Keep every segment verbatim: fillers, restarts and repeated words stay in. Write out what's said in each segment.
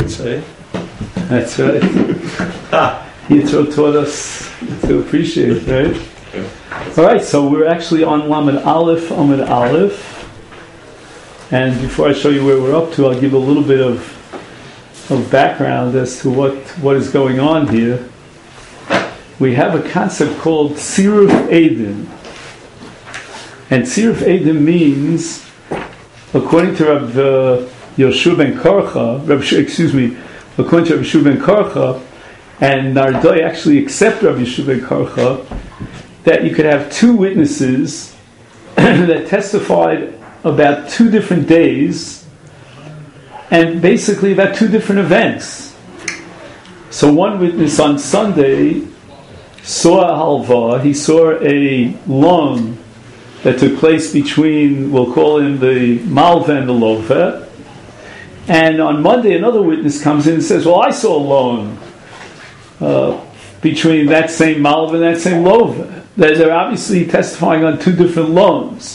That's right. That's right. Yitro taught us to appreciate, right? All right, so we're actually on Lamed Aleph, Amud Aleph. And before I show you where we're up to, I'll give a little bit of of background as to what, what is going on here. We have a concept called Siruf Eidim. And Siruf Eidim means, according to Rabbi uh, Yoshua ben Korcha, Rabbi, excuse me, according to Rabbi Yoshua ben Korcha, and Nardoi actually accept Rabbi Yoshua ben Korcha, that you could have two witnesses that testified about two different days and basically about two different events. So one witness on Sunday saw a halva, he saw a loan that took place between, we'll call him the malva and the lova. And on Monday, another witness comes in and says, well, I saw a loan uh, between that same malva and that same lova. They're obviously testifying on two different loans.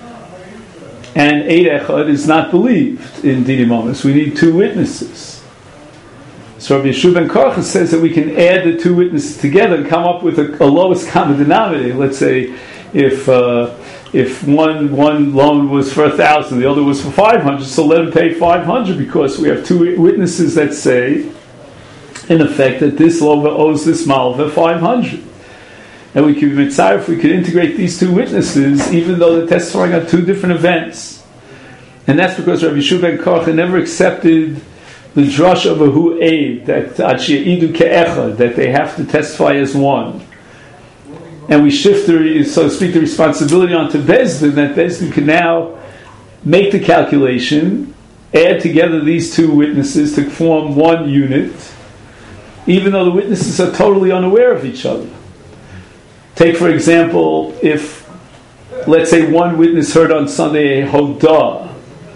And Eid Echad is not believed in Didi Momus. We need two witnesses. So Rabbi Yoshua ben Korcha says that we can add the two witnesses together and come up with a, a lowest common denominator. Let's say if uh, if one one loan was for a thousand, the other was for five hundred, so let him pay five hundred because we have two witnesses that say, in effect, that this lova owes this malva five hundred. And we could be mitzvah if we could integrate these two witnesses, even though they're testifying on two different events. And that's because Rabbi Yoshua ben Korcha never accepted the drush of a hu eid, that idu ke'echad, that they have to testify as one. And we shift, the, so to speak, the responsibility onto Beis Din, that Beis Din can now make the calculation, add together these two witnesses to form one unit, even though the witnesses are totally unaware of each other. Take, for example, if, let's say, one witness heard on Sunday a hodah,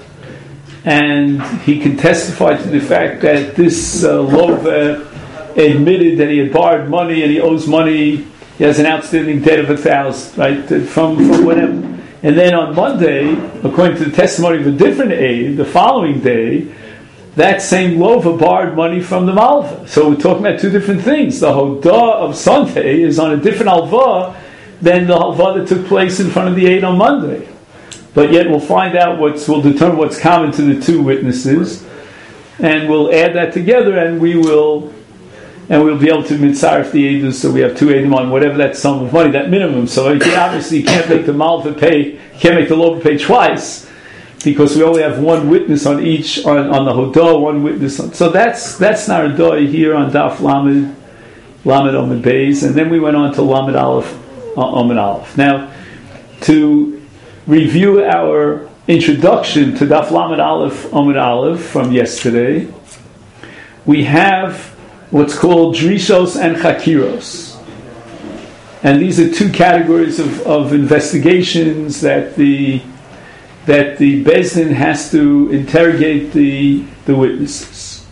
and he can testify to the fact that this uh, lova admitted that he had borrowed money and he owes money, he has an outstanding debt of a thousand, right, from, from whatever. And then on Monday, according to the testimony of a different aide, the following day, that same lova borrowed money from the malva. So we're talking about two different things. The hodah of Sunday is on a different halva than the halva that took place in front of the aide on Monday. But yet we'll find out what's, we'll determine what's common to the two witnesses, and we'll add that together, and we will, and we'll be able to mitzaref the eidus. So we have two eidim on whatever that sum of money, that minimum. So you can, obviously you can't make the malva pay, you can't make the lova pay twice, because we only have one witness on each, on, on the hodah, one witness on. So that's that's Nardoi here on Daf Lamed, Lamed Omid Beis, and then we went on to Lamed Aleph, uh, Omid Aleph. Now, to review our introduction to Daf Lamed Aleph, Omid Aleph from yesterday, we have what's called Drishos and Chakiros. And these are two categories of, of investigations that the that the Beis Din has to interrogate the, the witnesses.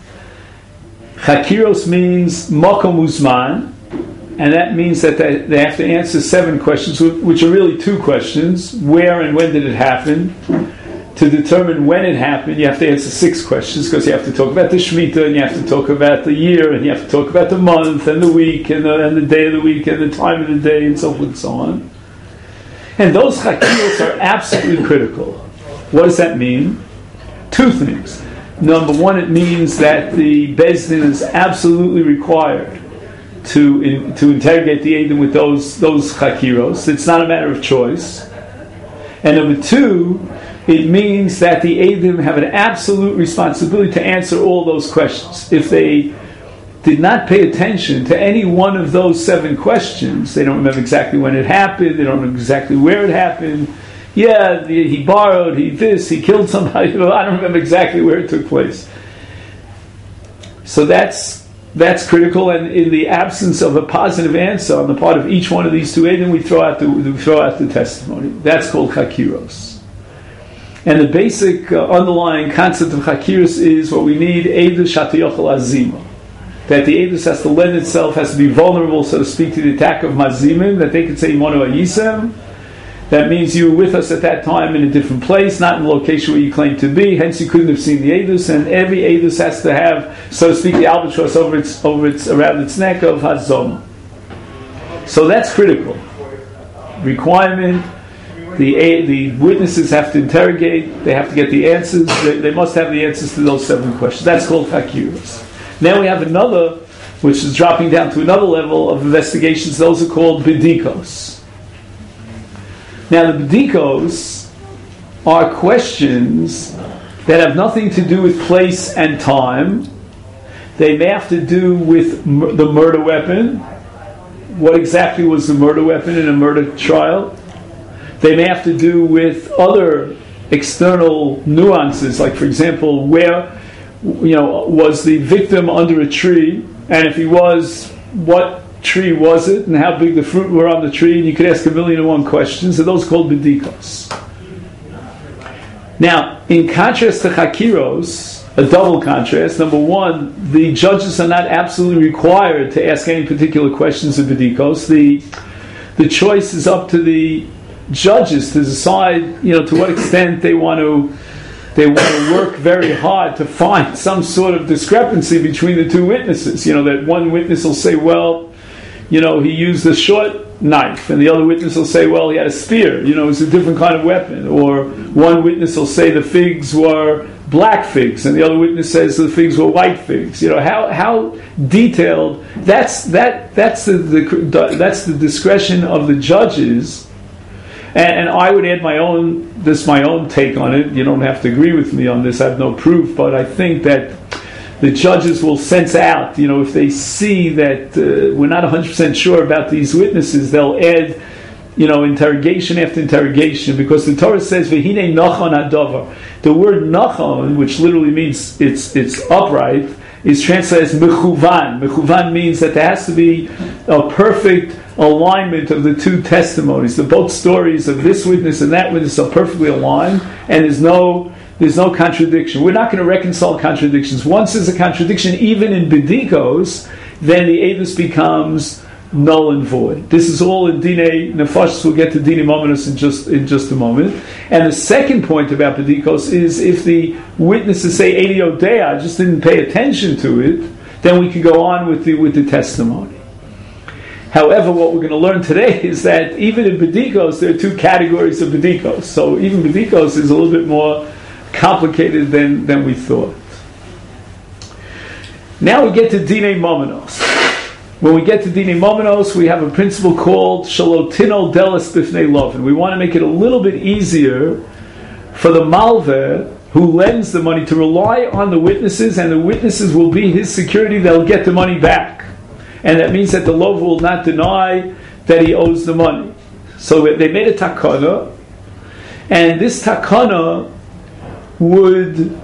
Chakiros means Makom Uzman, and that means that they, they have to answer seven questions, which are really two questions. Where and when did it happen? To determine when it happened, you have to answer six questions, because you have to talk about the Shemitah, and you have to talk about the year, and you have to talk about the month, and the week, and the, and the day of the week, and the time of the day, and so forth and so on. And those chakiros are absolutely critical. What does that mean? Two things. Number one, it means that the Beis Din is absolutely required to in, to interrogate the eidim with those those chakiros. It's not a matter of choice. And number two, it means that the eidim have an absolute responsibility to answer all those questions. If they did not pay attention to any one of those seven questions, they don't remember exactly when it happened, they don't know exactly where it happened. Yeah, the, he borrowed, he this, he killed somebody, I don't remember exactly where it took place. So that's that's critical, and in the absence of a positive answer on the part of each one of these two eidim, we throw out the we throw out the testimony. That's called chakiros. And the basic uh, underlying concept of chakiros is what we need, eidu shatayochel azima. That the edus has to lend itself, has to be vulnerable, so to speak, to the attack of mazimim, that they could say Mono Ayisem, that means you were with us at that time in a different place, not in the location where you claim to be. Hence, you couldn't have seen the edus, and every edus has to have, so to speak, the albatross over its, over its, around its neck of hazoma. So that's critical. Requirement. The the witnesses have to interrogate. They have to get the answers. They, they must have the answers to those seven questions. That's called chakiros. Now we have another, which is dropping down to another level of investigations. Those are called bedikos. Now the bedikos are questions that have nothing to do with place and time. They may have to do with mur- the murder weapon. What exactly was the murder weapon in a murder trial? They may have to do with other external nuances, like, for example, where, you know, was the victim under a tree, and if he was, what tree was it, and how big the fruit were on the tree, and you could ask a million and one questions, and those are called bedikos. Now, in contrast to chakiros, a double contrast, number one, the judges are not absolutely required to ask any particular questions of bedikos. The, the choice is up to the judges to decide, you know, to what extent they want to they want to work very hard to find some sort of discrepancy between the two witnesses. You know, that one witness will say, well, you know, he used a short knife, and the other witness will say, well, he had a spear. You know, it's a different kind of weapon. Or one witness will say the figs were black figs, and the other witness says the figs were white figs. You know, how how detailed. That's that that's the, the that's the discretion of the judges. And, and I would add my own, this my own take on it. You don't have to agree with me on this. I have no proof, but I think that the judges will sense out. You know, if they see that uh, we're not one hundred percent sure about these witnesses, they'll add, you know, interrogation after interrogation, because the Torah says v'hinei nachon hadavar. The word nachon, which literally means it's it's upright, is translated as mechuvan. Mechuvan means that there has to be a perfect alignment of the two testimonies. The both stories of this witness and that witness are perfectly aligned, and there's no there's no contradiction. We're not going to reconcile contradictions. Once there's a contradiction, even in bedikos, then the edus becomes null and void. This is all in Dinei Nefashos. We'll get to Dinei Momenos in just in just a moment. And the second point about bedikos is if the witnesses say Eini Odea, I just didn't pay attention to it, then we can go on with the with the testimony. However, what we're going to learn today is that even in bedikos, there are two categories of bedikos. So even bedikos is a little bit more complicated than, than we thought. Now we get to Dinei Momenos. When we get to Dinei Momenos, we have a principle called Shalotino Delis Bifnei Lovin. We want to make it a little bit easier for the Malveh who lends the money to rely on the witnesses, and the witnesses will be his security. They'll get the money back. And that means that the Lov will not deny that he owes the money. So they made a takana, and this takana would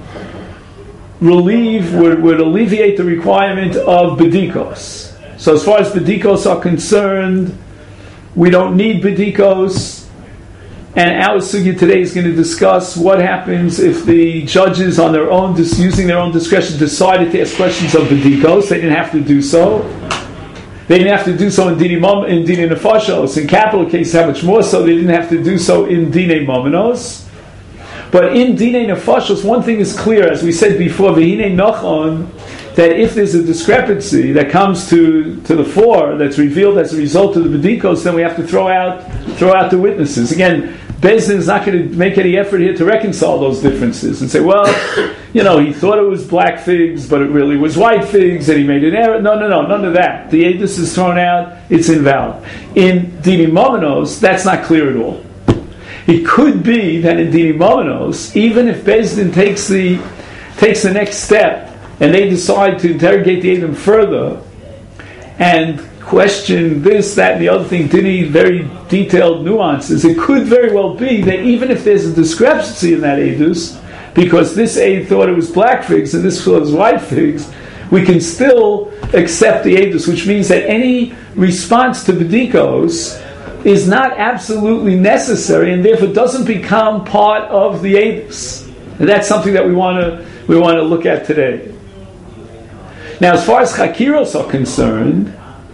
relieve, would, would alleviate the requirement of bedikos. So as far as bedikos are concerned, we don't need bedikos. And our sugya today is going to discuss what happens if the judges, on their own, just using their own discretion, decided to ask questions of bedikos. They didn't have to do so. They didn't have to do so in Dinei Mom, in Dinei Nefashos. In capital cases, how much more so? They didn't have to do so in Dinei Momenos. But in Dinei Nefashos, one thing is clear, as we said before, v'hinei nachon, that if there's a discrepancy that comes to, to the fore, that's revealed as a result of the bedikos, then we have to throw out throw out the witnesses. Again, Beis Din is not going to make any effort here to reconcile those differences and say, well, you know, he thought it was black figs, but it really was white figs, and he made an error. No, no, no, none of that. The edus is thrown out, it's invalid. In Dinei Momenos, that's not clear at all. It could be that in Dinei Momenos, even if Beis Din takes the takes the next step and they decide to interrogate the Edom further and question this, that, and the other thing, Dinei very detailed nuances, it could very well be that even if there's a discrepancy in that edus, because this aid thought it was black figs and this was white figs, we can still accept the edus, which means that any response to bedikos is not absolutely necessary, and therefore doesn't become part of the edus. And that's something that we want to we want to look at today. Now, as far as chakiros are concerned,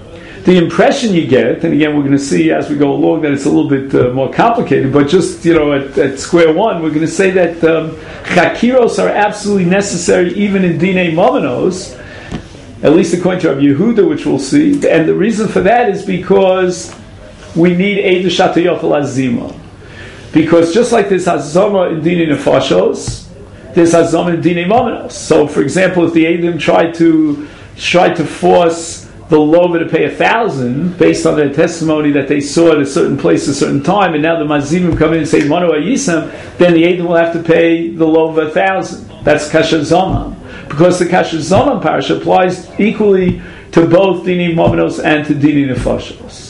the impression you get, and again we're going to see as we go along that it's a little bit uh, more complicated, but just, you know, at, at square one, we're going to say that um, chakiros are absolutely necessary even in dinei momenos, at least according to Rabbi Yehuda, which we'll see. And the reason for that is because we need Eidah Shatoyochel Azima. Because just like there's Hazama in dinei nefashos, there's Hazama in dinei momenos. So, for example, if the Eidim tried to tried to force the Lova to pay a thousand based on their testimony that they saw at a certain place at a certain time, and now the Mazimim come in and say Manu Ayisam, then the Eidim will have to pay the Lova a thousand. That's Kasher Zaman. Because the Kasher Zaman parasha applies equally to both Dini Momenos and to Dini Nefashos.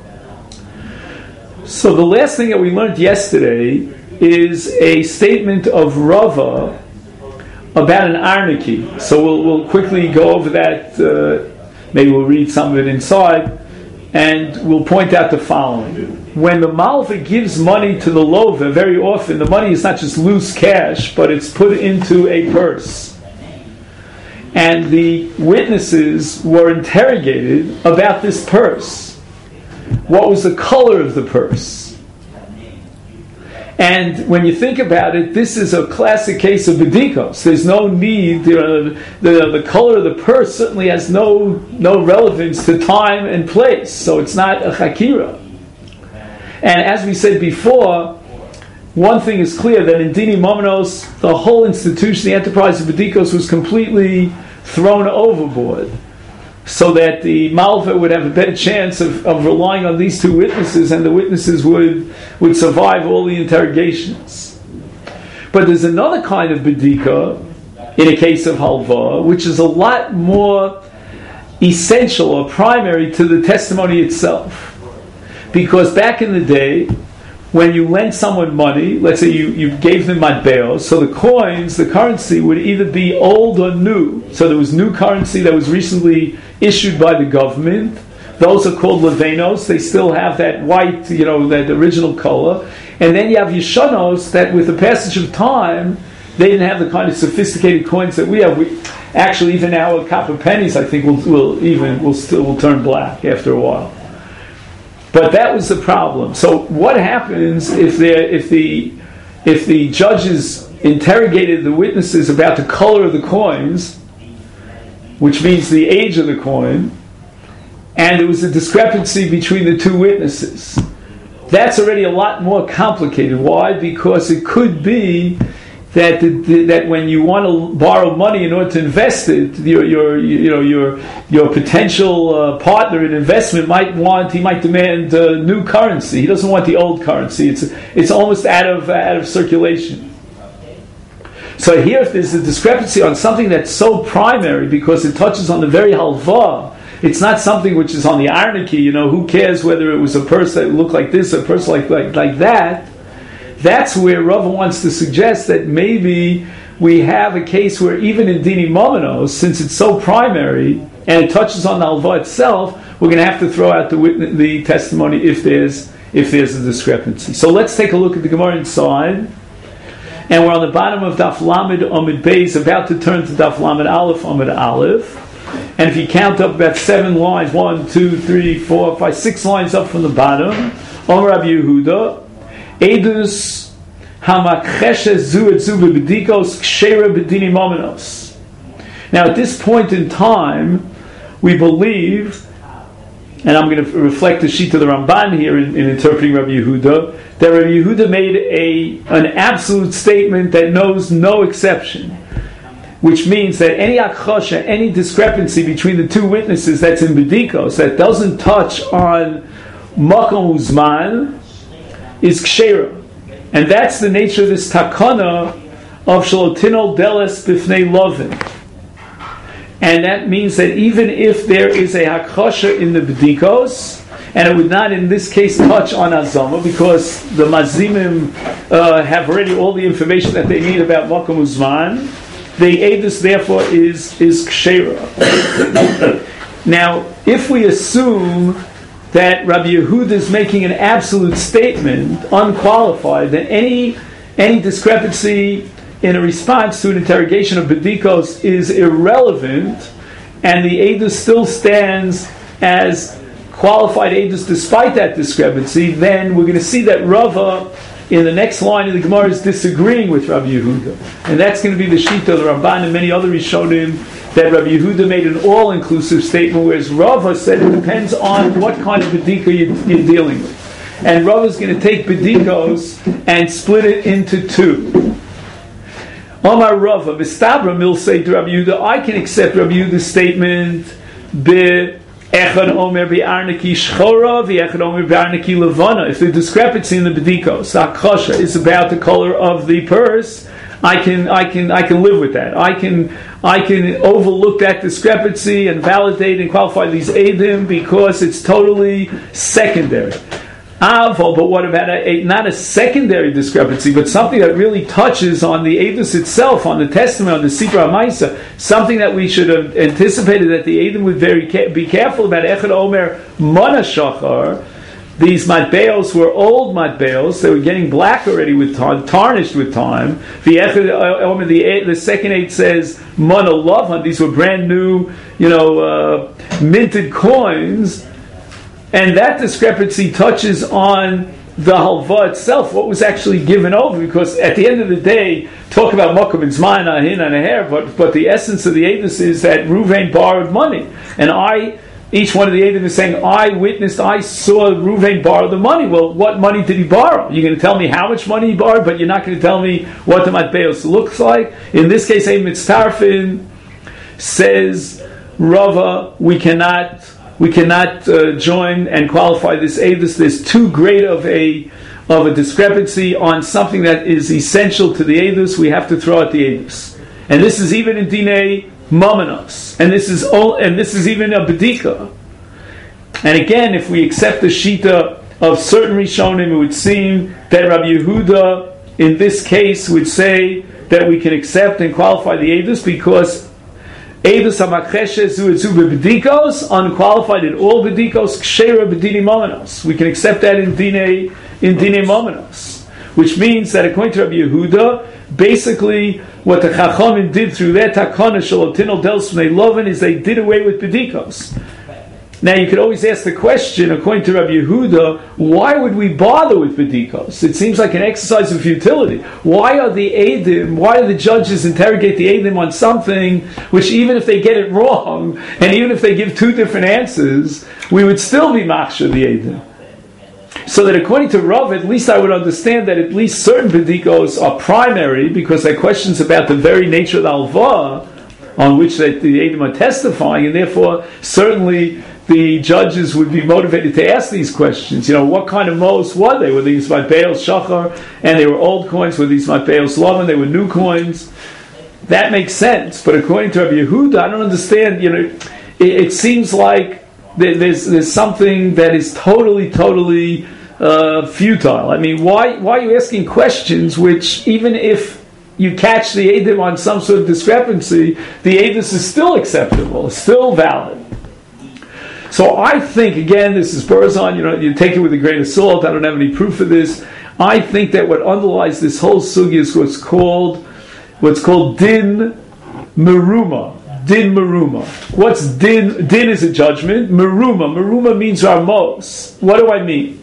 So the last thing that we learned yesterday is a statement of Rava about an Arniki. So we'll, we'll quickly go over that. Uh, Maybe we'll read some of it inside, and we'll point out the following. When the Malva gives money to the Lova, very often the money is not just loose cash, but it's put into a purse. And the witnesses were interrogated about this purse. What was the color of the purse? And when you think about it, this is a classic case of bedikos. There's no need, you know, the, the color of the purse certainly has no, no relevance to time and place, so it's not a chakira. And as we said before, one thing is clear, that in Dini Momenos, the whole institution, the enterprise of bedikos, was completely thrown overboard, so that the Malva would have a better chance of, of relying on these two witnesses, and the witnesses would, would survive all the interrogations. But there's another kind of bedika, in a case of halva, which is a lot more essential or primary to the testimony itself. Because back in the day, when you lent someone money, let's say you, you gave them matbeos, so the coins, the currency, would either be old or new. So there was new currency that was recently issued by the government. Those are called levenos. They still have that white, you know, that original color. And then you have yeshanos that, with the passage of time, they didn't have the kind of sophisticated coins that we have. We actually, even our copper pennies, I think, will will even will still will turn black after a while. But that was the problem. So what happens if there if the if the judges interrogated the witnesses about the color of the coins, which means the age of the coin, and there was a discrepancy between the two witnesses? That's already a lot more complicated. Why? Because it could be that the, the, that when you want to borrow money in order to invest it, your your you know your your potential uh, partner in investment might want he might demand uh, new currency. He doesn't want the old currency. It's it's almost out of out of circulation. So here, if there's a discrepancy on something that's so primary because it touches on the very halva, it's not something which is on the arniki. You know, who cares whether it was a purse that looked like this, or a purse like like like that? That's where Rava wants to suggest that maybe we have a case where even in Dini Momenos, since it's so primary and it touches on the halva itself, we're going to have to throw out the witness, the testimony if there's if there's a discrepancy. So let's take a look at the Gemara inside, and we're on the bottom of Daf Lamed Amud Beis, about to turn to Daf Lamed Aleph Amud Aleph. And if you count up about seven lines, one, two, three, four, five, six lines up from the bottom, Omer Rabbi Yehuda, Edus hamakcheshes zu et zu bebedikos kshera bedini momenos. Now, at this point in time, we believe, and I'm going to reflect the sheet of the Ramban here in, in interpreting Rabbi Yehuda, that Rabbi Yehuda made a an absolute statement that knows no exception, which means that any akchosha, any discrepancy between the two witnesses that's in bedikos, that doesn't touch on makom uzman, is kshera. And that's the nature of this takana of shalotino deles bifnei lovin. And that means that even if there is a hakosha in the bedikos, and it would not in this case touch on azama, because the mazimim uh, have already all the information that they need about makom uzman, the edus therefore is, is kshera. Now, if we assume that Rabbi Yehuda is making an absolute statement, unqualified, that any any discrepancy in a response to an interrogation of bedikos is irrelevant, and the edus still stands as qualified edus despite that discrepancy, then we're going to see that Rava in the next line of the Gemara is disagreeing with Rabbi Yehuda. And that's going to be the Shita of the Ramban and many other Rishonim, that Rabbi Yehuda made an all-inclusive statement, whereas Rava said it depends on what kind of bedika you, you're dealing with. And Rava is going to take bedikos and split it into two. Omar Rava, Vistabra Mil say to Rabbi Yehuda, I can accept Rabbi Yehuda's statement, be Echad Omer Bi'arnaki Shchora, V'echad Omer Bi'arnaki Levana. If the discrepancy in the bedikos, Akasha, is about the color of the purse, I can, I can, I can live with that. I can, I can overlook that discrepancy and validate and qualify these edim because it's totally secondary. Aval, but what about a, a, not a secondary discrepancy, but something that really touches on the edus itself, on the testimony, on the Sipra HaMaisa, something that we should have anticipated that the edim would very ca- be careful about. Echad Omer Mana Shachar. These matbeos were old matbeos; they were getting black already with time, tarnished with time. The Omer, the, the second eight says Mana Lavan. These were brand new, you know, uh, minted coins. And that discrepancy touches on the halva itself, what was actually given over, because at the end of the day, talk about makom and zman, ahin and aher, but but the essence of the edus is that Ruvain borrowed money, and I, each one of the edus is saying, I witnessed, I saw Ruvain borrow the money. Well, what money did he borrow? You're going to tell me how much money he borrowed, but you're not going to tell me what the matbeos looks like. In this case, a mitztarfin says, Rava, we cannot. We cannot uh, join and qualify this edus. There's too great of a of a discrepancy on something that is essential to the edus. We have to throw out the edus, and this is even in dinei mamanos, and this is all, and this is even a bedika. And again, if we accept the shita of certain rishonim, it would seem that Rabbi Yehuda in this case would say that we can accept and qualify the edus because Edus HaMakcheshes Zu Etzu B'Bedikos, unqualified in all Bedikos, Kshera B'Dini Momenos. We can accept that in Dine in Dine Momenos, which means that according to Rabbi Yehuda, basically what the Chachamim did through their Takana Shalotinol Dels B'nei Loven is they did away with Bedikos. Now you could always ask the question, according to Rabbi Yehuda, why would we bother with bedikos? It seems like an exercise of futility. Why are the edim, why do the judges interrogate the edim on something which even if they get it wrong, and even if they give two different answers, we would still be machshir the edim? So that according to Rav, at least I would understand that at least certain bedikos are primary because they're questions about the very nature of the alva on which they, the edim are testifying, and therefore certainly the judges would be motivated to ask these questions. You know, what kind of mos were they? Were these matbeos shachar, and they were old coins? Were these matbeos lavan? They were new coins. That makes sense. But according to Rabbi Yehuda, I don't understand. You know, it, it seems like there, there's there's something that is totally, totally uh, futile. I mean, why why are you asking questions which, even if you catch the edim on some sort of discrepancy, the edus is still acceptable, still valid? So I think, again, this is Burzon, you know, you take it with a grain of salt, I don't have any proof of this. I think that what underlies this whole sugi is what's called, what's called din meruma. Din meruma. What's din? Din is a judgment. Meruma. Meruma means armos. What do I mean?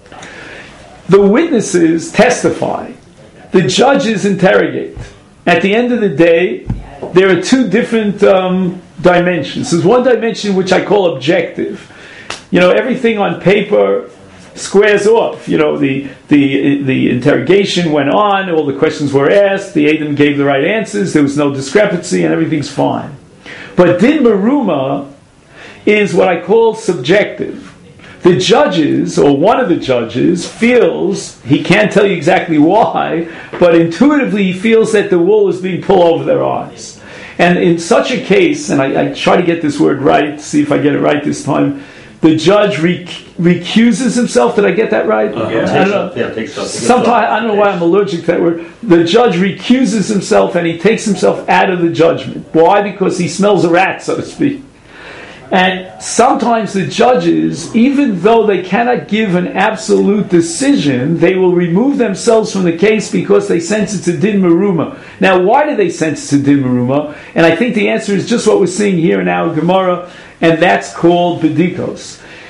The witnesses testify. The judges interrogate. At the end of the day, there are two different um, dimensions. There's one dimension which I call objective. You know, everything on paper squares off. You know, the the the interrogation went on, all the questions were asked, the Adam gave the right answers, there was no discrepancy, and everything's fine. But din meruma is what I call subjective. The judges, or one of the judges, feels, he can't tell you exactly why, but intuitively he feels that the wool is being pulled over their eyes. And in such a case, and I, I try to get this word right, see if I get it right this time, the judge rec- recuses himself. Did I get that right? Uh, yeah, I don't know. Yeah, takes up. Sometimes, I don't know why I'm allergic to that word. The judge recuses himself and he takes himself out of the judgment. Why? Because he smells a rat, so to speak. And sometimes the judges, even though they cannot give an absolute decision, they will remove themselves from the case because they sense it's a din meruma. Now, why do they sense it's a din meruma? And I think the answer is just what we're seeing here in our Gemara, and that's called bedikos.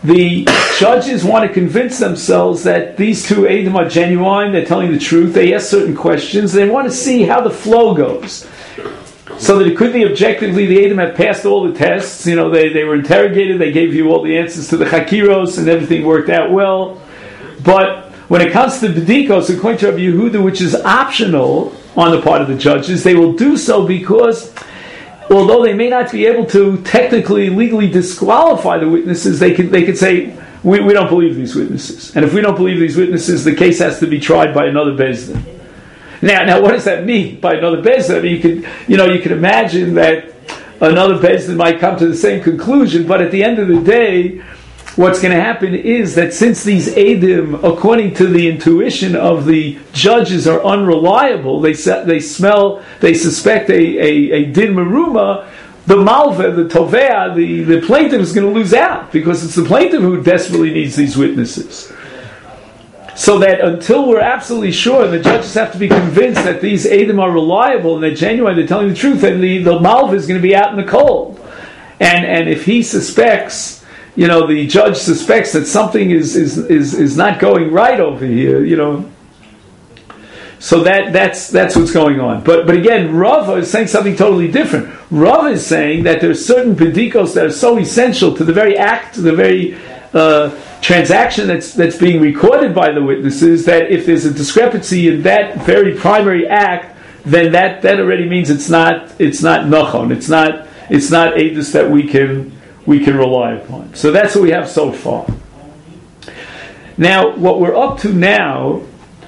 the judges want to convince themselves that these two Eidim are genuine, they're telling the truth, they ask certain questions, they want to see how the flow goes. So that it could be objectively the Eidim have passed all the tests, you know, they, they were interrogated, they gave you all the answers to the Chakiros, and everything worked out well. But when it comes to B'dikos, according to Rabbi Yehuda, which is optional on the part of the judges, they will do so because although they may not be able to technically, legally disqualify the witnesses, they can they could say, we, we don't believe these witnesses. And if we don't believe these witnesses, the case has to be tried by another Beis Din. Now, now, what does that mean by another Beis Din? I mean, you could, you know, you can imagine that another Beis Din might come to the same conclusion, but at the end of the day, what's going to happen is that since these Eidim, according to the intuition of the judges, are unreliable, they they smell, they suspect a, a, a din meruma, the malveh, the tovea, the, the plaintiff is going to lose out, because it's the plaintiff who desperately needs these witnesses. So that until we're absolutely sure, and the judges have to be convinced that these Eidim are reliable and they're genuine, they're telling the truth, and the, the malveh is going to be out in the cold. And and if he suspects, you know, the judge suspects that something is, is, is, is not going right over here, you know. So that, that's that's what's going on. But but again, Rava is saying something totally different. Rava is saying that there are certain pedikos that are so essential to the very act, to the very uh, transaction that's that's being recorded by the witnesses, that if there's a discrepancy in that very primary act, then that, that already means it's not it's not nachon, it's not it's not edus that we can we can rely upon. So that's what we have so far. Now, what we're up to now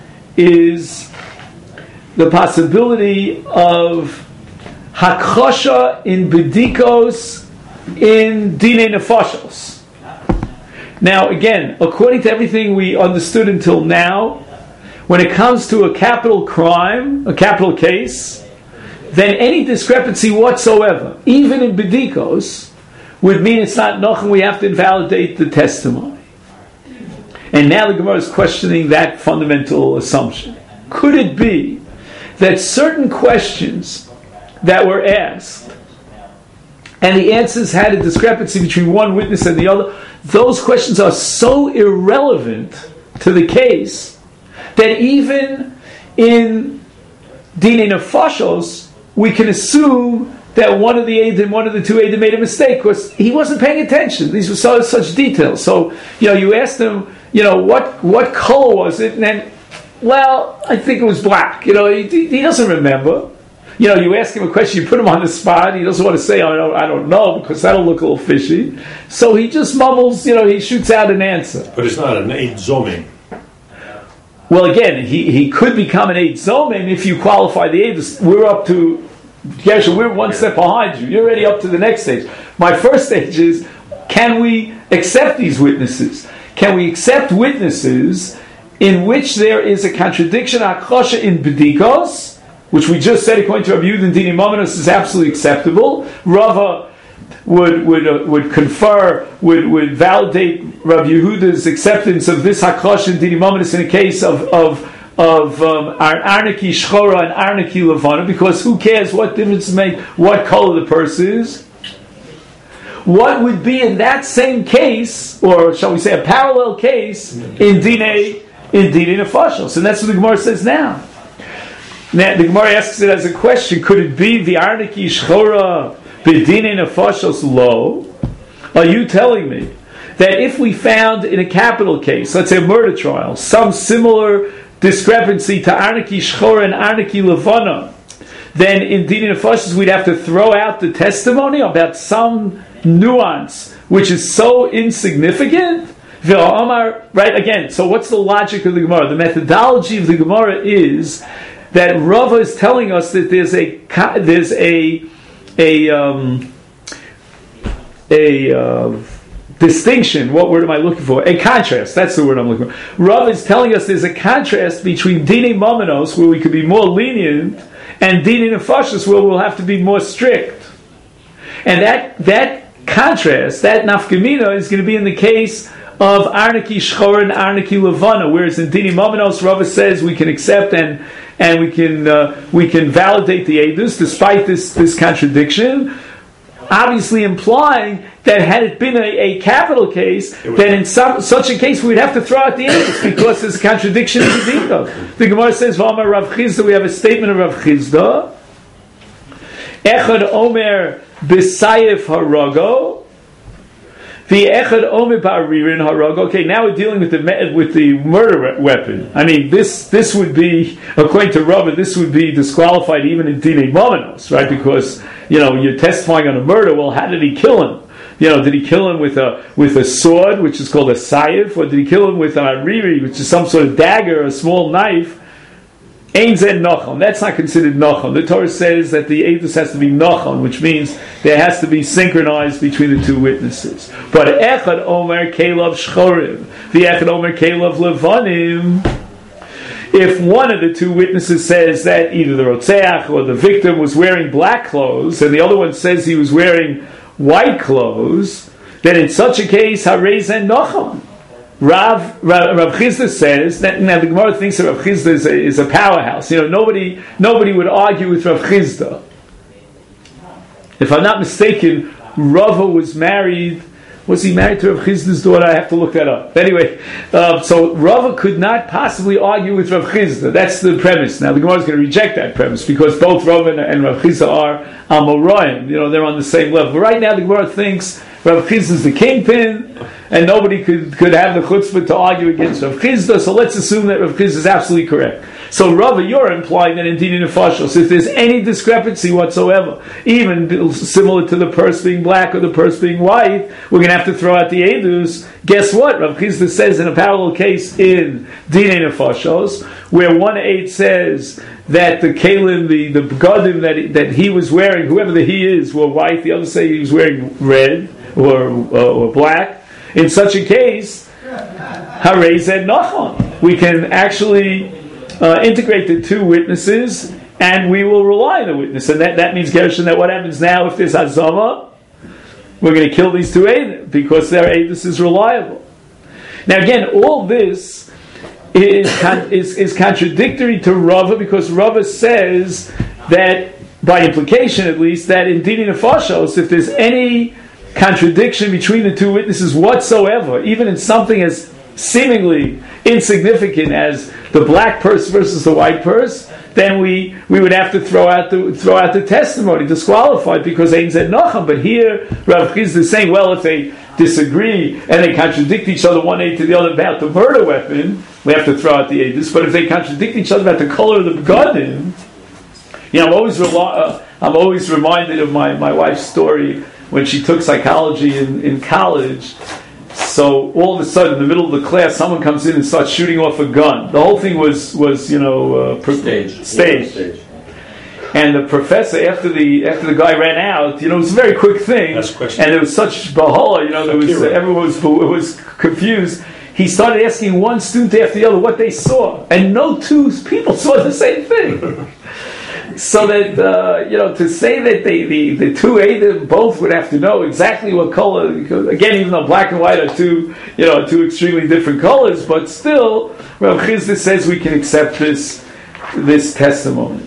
is the possibility of hakosha in bedikos in dinei nefashos. Now, again, according to everything we understood until now, when it comes to a capital crime, a capital case, then any discrepancy whatsoever, even in bedikos, would mean it's not nochon, we have to invalidate the testimony. And now the Gemara is questioning that fundamental assumption. Could it be that certain questions that were asked, and the answers had a discrepancy between one witness and the other, those questions are so irrelevant to the case that even in dinei nefashos, we can assume that one of the Eidim, one of the two Eidim made a mistake because he wasn't paying attention. These were so, such details. So, you know, you asked him, you know, what what color was it? And then, well, I think it was black. You know, he, he doesn't remember. You know, you ask him a question, you put him on the spot, he doesn't want to say, I don't, I don't know, because that'll look a little fishy. So he just mumbles, you know, he shoots out an answer. But it's not an Eid Zomim. Well, again, he, he could become an Eid Zomim if you qualify the Eid. We're up to, Gershon, we're one step behind you. You're already up to the next stage. My first stage is, can we accept these witnesses? Can we accept witnesses in which there is a contradiction, akosha in bedikos, which we just said, according to Rabbi Yehuda and Dinei Mamonos, is absolutely acceptable. Rava would would uh, would confer, would would validate Rabbi Yehuda's acceptance of this hakosha in Dinei Mamonos in a case of of of um, arniki shchora and arniki levana, because who cares what difference it makes, what color the purse is? What would be in that same case, or shall we say a parallel case, in Dinei in Dinei Nefashos? And that's what the Gemara says now. Now, the Gemara asks it as a question: could it be the arniki shchora b'dinei nefashos lo? Are you telling me that if we found in a capital case, let's say a murder trial, some similar discrepancy to arniki shchora and arniki levana, then in dinei nefashos we'd have to throw out the testimony about some nuance which is so insignificant? Right? Again, so what's the logic of the Gemara? The methodology of the Gemara is that Rava is telling us that there's a there's a a um, a uh, distinction. What word am I looking for? A contrast. That's the word I'm looking for. Rava is telling us there's a contrast between Dinei Mamonos, where we could be more lenient, and Dinei Nefashos, where we'll have to be more strict. And that that contrast, that nafkamina, is going to be in the case of arniki shchor and arniki levana, whereas in Dinei Mamonos, Rava says we can accept and and we can uh, we can validate the edus despite this this contradiction. obviously implying that had it been a, a capital case, then in some, such a case we would have to throw out the Eidos because there's a contradiction in the Bediko. The Gemara says, "V'amar Rav Chizda," we have a statement of Rav Chizda. Echad Omer b'sayif harago. The Echad Omer ba'aririn harago. Okay, now we're dealing with the with the murder weapon. I mean, this this would be, according to Rava, this would be disqualified even in Dinei Momenos, right? Because you know you're testifying on a murder. Well, how did he kill him? You know, did he kill him with a with a sword, which is called a sayif, or did he kill him with an ariri, which is some sort of dagger, or a small knife? Ein zed nochon. That's not considered nochon. The Torah says that the Eidos has to be nochon, which means there has to be synchronized between the two witnesses. But echad omer kelav shchorim, the echad omer kelav levanim. If one of the two witnesses says that either the rotzeach or the victim was wearing black clothes, and the other one says he was wearing white clothes, then in such a case, harei zed nochon. Rav, Rav, Rav Chizda says that now the Gemara thinks that Rav Chizda is a, is a powerhouse. You know, nobody nobody would argue with Rav Chizda. If I'm not mistaken, Rava was married. Was he married to Rav Chizda's daughter? I have to look that up. Anyway, uh, so Rava could not possibly argue with Rav Chizda. That's the premise. Now the Gemara is going to reject that premise because both Rava and, and Rav Chizda are Amoraim. You know, they're on the same level. But right now the Gemara thinks Rav Chizda is the kingpin, and nobody could, could have the chutzpah to argue against Rav Chizda, so let's assume that Rav Chizda is absolutely correct. So Rava, you're implying that in Dinei Nefashos, if there's any discrepancy whatsoever, even similar to the purse being black or the purse being white, we're going to have to throw out the Eidos. Guess what? Rav Chizda says in a parallel case in Dinei Nefashos, where one aid says that the kalim, the, the begadim that he, that he was wearing, whoever the he is, were white, the others say he was wearing red, or uh, or black. In such a case, harei zed nachon. We can actually uh, integrate the two witnesses, and we will rely on the witness. And that, that means, Gershon, that what happens now if there's hazama, we're going to kill these two eidim because their eidos is reliable. Now again, all this is, con- is is contradictory to Rava because Rava says that, by implication at least, that in Dinei Nefashos, if there's any contradiction between the two witnesses whatsoever, even in something as seemingly insignificant as the black purse versus the white purse, then we, we would have to throw out the throw out the testimony, disqualified, because Ein Zed Nacham. But here Rav Chizda is saying, well, if they disagree and they contradict each other, one aid to the other about the murder weapon, we have to throw out the Eidos. But if they contradict each other about the color of the begadim, you know, I'm always rel- uh, I'm always reminded of my, my wife's story when she took psychology in, in college. So all of a sudden, in the middle of the class, someone comes in and starts shooting off a gun. The whole thing was, was you know, uh, per- stage. stage. stage. And the professor, after the after the guy ran out, you know, it was a very quick thing. That's a question. And there was such bahala, you know, there was uh, everyone was was confused. He started asking one student after the other what they saw, and no two people saw the same thing. So that, uh, you know, to say that they, the, the two Eidim both would have to know exactly what color, again, even though black and white are two, you know, two extremely different colors, but still, Rav Chizda says we can accept this, this testimony.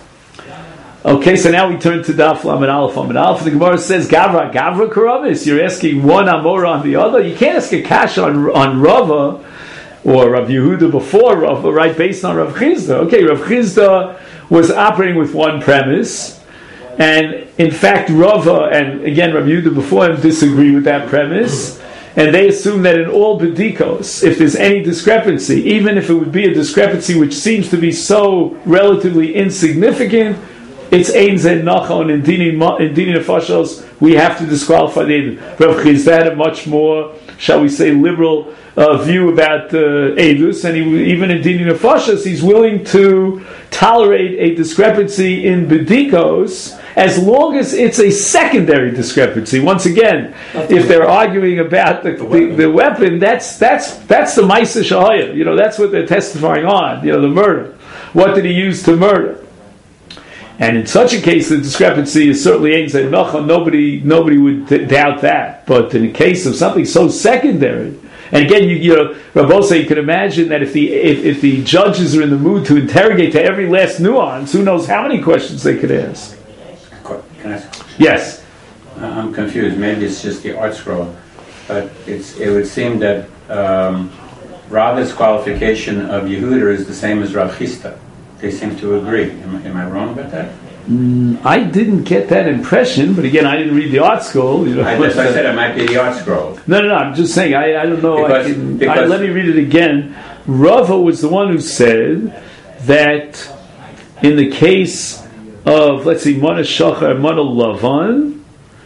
Okay, so now we turn to Daf Lamed Aleph Lamed Aleph. The Gemara says, Gavra, Gavra Karamis. You're asking one Amora on the other. You can't ask a kash on, on Rava, or Rav Yehuda before Rava, right, based on Rav Chizda. Okay, Rav Chizda was operating with one premise, and in fact Rava and again Rav Yehuda before him disagree with that premise, and they assume that in all bedikos, if there's any discrepancy, even if it would be a discrepancy which seems to be so relatively insignificant, it's Ein Zed Nachon in Dinei Nefashos, we have to disqualify the Eidim. Rav Chizda had a much more, shall we say, liberal uh, view about uh, Eidus, and he, even in Dinei Nefashos, he's willing to tolerate a discrepancy in bedikos as long as it's a secondary discrepancy. Once again, if they're arguing about the, the, weapon. the, the weapon, that's that's that's the Ma'aseh Shahaya. You know, that's what they're testifying on. You know, the murder. What did he use to murder? And in such a case, the discrepancy is certainly Ein Zed Nachon. Nobody, nobody would t- doubt that. But in the case of something so secondary, and again, you, you know, Rabosa, you can imagine that if the if, if the judges are in the mood to interrogate to every last nuance, who knows how many questions they could ask. Can I ask a question? Yes. I'm confused. Maybe it's just the art scroll, but it's it would seem that um, Rava's qualification of Yehuda is the same as Rav Chisda. They seem to agree. Am, am I wrong about that? Mm, I didn't get that impression, but again, I didn't read the art scroll. You know, I, as I said, it might be the art scroll. No, no, no. I'm just saying. I, I don't know. Because, I can, because I, let me read it again. Rava was the one who said that in the case of, let's see, Mana Shachar and Mana Lavan,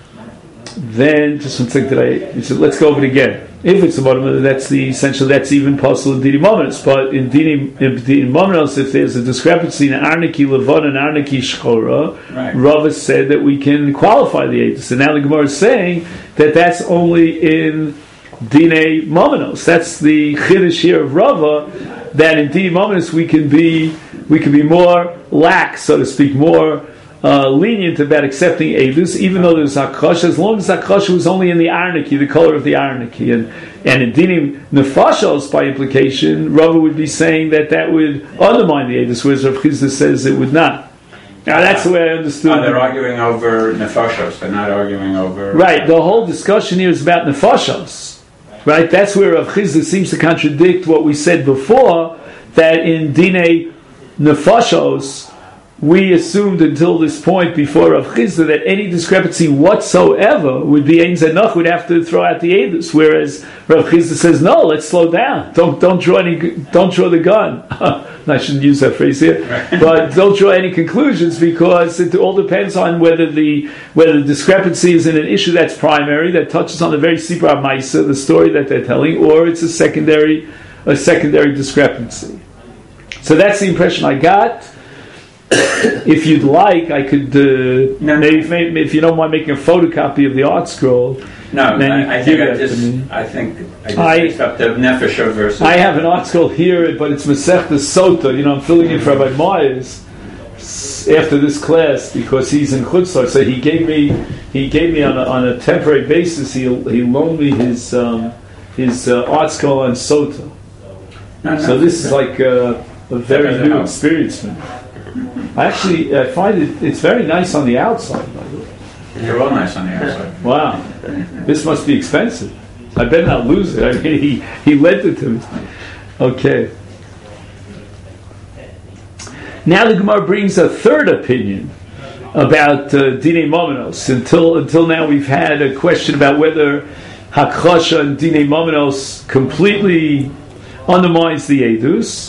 then just one second. Did I? He said, let's go over it again. If it's a Mana, that's the essentially that's even possible in Dini Mominos. But in Dini in Dini Mominos, if there's a discrepancy in Arniki Lavan and Arniki Shchora, right. Rava said that we can qualify the Eidos. And now the Gemara is saying that that's only in Dine Mominos. That's the Chiddush here of Rava, that in Dine Mominos we can be we can be more lax, so to speak, more uh, lenient about accepting Eidos, even though there's Hakasha, as long as Hakasha was only in the Arniki, the color of the Arniki. And, and in Dine Nefashos, by implication, Rava would be saying that that would undermine the Eidos, whereas Rav Chisda says it would not. Now that's the way I understood it. Oh, they're arguing over Nefashos, they're not arguing over... Right, the whole discussion here is about Nefashos. Right, that's where Rav Chisda seems to contradict what we said before, that in Dine Nefashos, we assumed until this point before Rav Chisda that any discrepancy whatsoever would be Ein Zenoch, would have to throw out the Eidos, whereas Rav Chisda says, no, let's slow down. Don't don't draw any don't draw the gun. I shouldn't use that phrase here, but don't draw any conclusions, because it all depends on whether the whether the discrepancy is in an issue that's primary, that touches on the very Sipra Maisa, the story that they're telling, or it's a secondary a secondary discrepancy. So that's the impression I got. If you'd like, I could uh, no, maybe, maybe if you don't mind making a photocopy of the art scroll. No, I, I think I just I think I just I, mixed up the Nefesh versus. I have an art scroll here, but it's Masechta Sota. You know, I'm filling in for Rabbi Myers after this class because he's in Chutzlar. So he gave me he gave me on a, on a temporary basis. He he loaned me his um, his uh, art scroll on Sota. No, no, so this is like uh, a very new experience for me. I actually I find it it's very nice on the outside, by the way. They're all nice on the outside. Wow. This must be expensive. I better not lose it. I mean, he, he lent it to me. Okay. Now the Gemara brings a third opinion about uh, Dinei Mominos. Until until now we've had a question about whether Hakchasha and Dinei Mominos completely undermines the Eidus.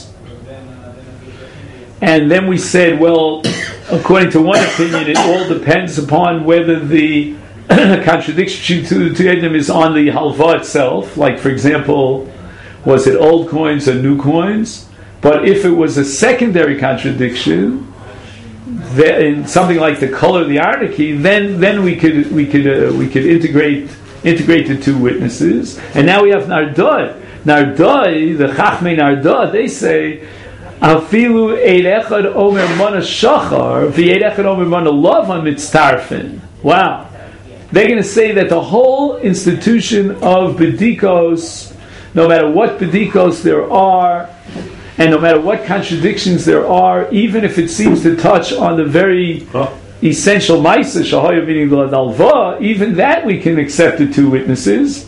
And then we said, well, according to one opinion, it all depends upon whether the contradiction to the two Edom is on the halva itself. Like, for example, was it old coins or new coins? But if it was a secondary contradiction, then something like the color of the arniki, then then we could we could uh, we could integrate integrate the two witnesses. And now we have Nardoi. Nardoi, the Chachmei Nardoi, they say, Afilu eid echad omer mana shachar, v'eid echad omer mana lavan mitztarfin. Wow. They're going to say that the whole institution of bedikos, no matter what bedikos there are, and no matter what contradictions there are, even if it seems to touch on the very huh? essential ma'isa, shahaya meaning the dalva, even that we can accept the two witnesses.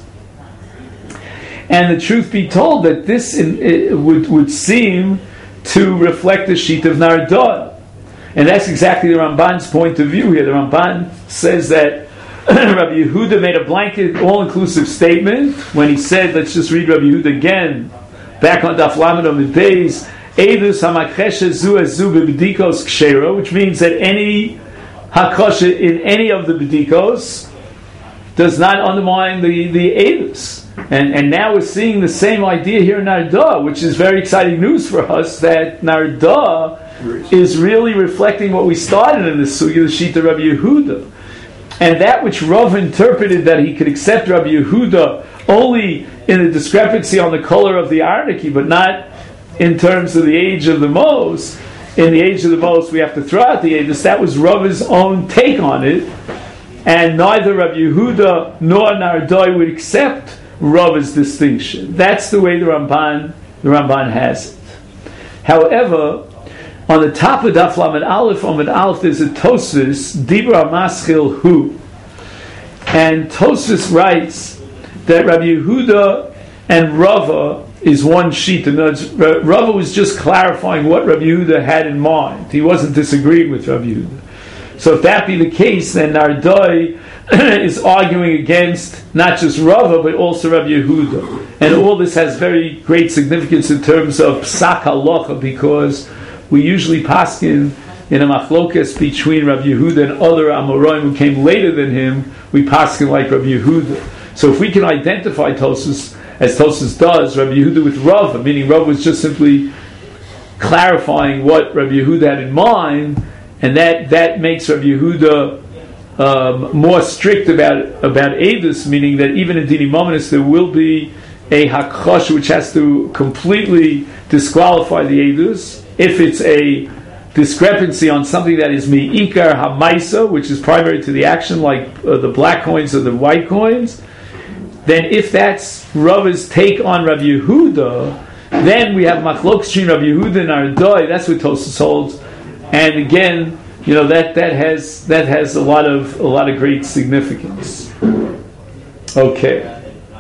And the truth be told, that this in, it would, would seem to reflect the sheet of Nardah. And that's exactly the Ramban's point of view here. The Ramban says that Rabbi Yehuda made a blanket, all-inclusive statement when he said, let's just read Rabbi Yehuda again, back on Daf Lamed on the days, Eidus hamakresha zu azu b'bedikos kshera, which means that any hakosha in any of the bedikos does not undermine the, the Eidus. And and now we're seeing the same idea here in Nardah, which is very exciting news for us, that Nardah is really reflecting what we started in the Sugya, the Shita Rabbi Yehuda. And that which Rav interpreted that he could accept Rabbi Yehuda only in the discrepancy on the color of the Arniki, but not in terms of the age of the Mos. In the age of the Mos, we have to throw out the Eidus. That was Rav's own take on it. And neither Rabbi Yehuda nor Nardoi would accept Rav's distinction. That's the way the Ramban the Ramban has it. However, on the top of Daf Lamed Aleph, Amud Aleph, there's a Tosfos, Dibra Maschil Hu. And Tosfos writes that Rabbi Yehuda and Rava is one sheet. In other words, Rava was just clarifying what Rabbi Yehuda had in mind. He wasn't disagreeing with Rabbi Yehuda. So if that be the case, then Nardai is arguing against not just Rava, but also Rabbi Yehuda. And all this has very great significance in terms of Psak Halacha, because we usually paskin in a machlokas between Rabbi Yehuda and other Amoraim who came later than him, we paskin like Rabbi Yehuda. So if we can identify Tosfos, as Tosfos does, Rabbi Yehuda with Rava, meaning Rava was just simply clarifying what Rabbi Yehuda had in mind, and that, that makes Rabbi Yehuda um, more strict about about Eidus, meaning that even in Dini Mominus there will be a Hakchosh which has to completely disqualify the Eidus. If it's a discrepancy on something that is Mi'ikar HaMaisa, which is primary to the action, like uh, the black coins or the white coins, then if that's Rava's take on Rabbi Yehuda, then we have Machlok between Rabbi Yehuda and Ardai. That's what Tosfos holds. And again, you know, that, that has that has a lot of a lot of great significance. Okay.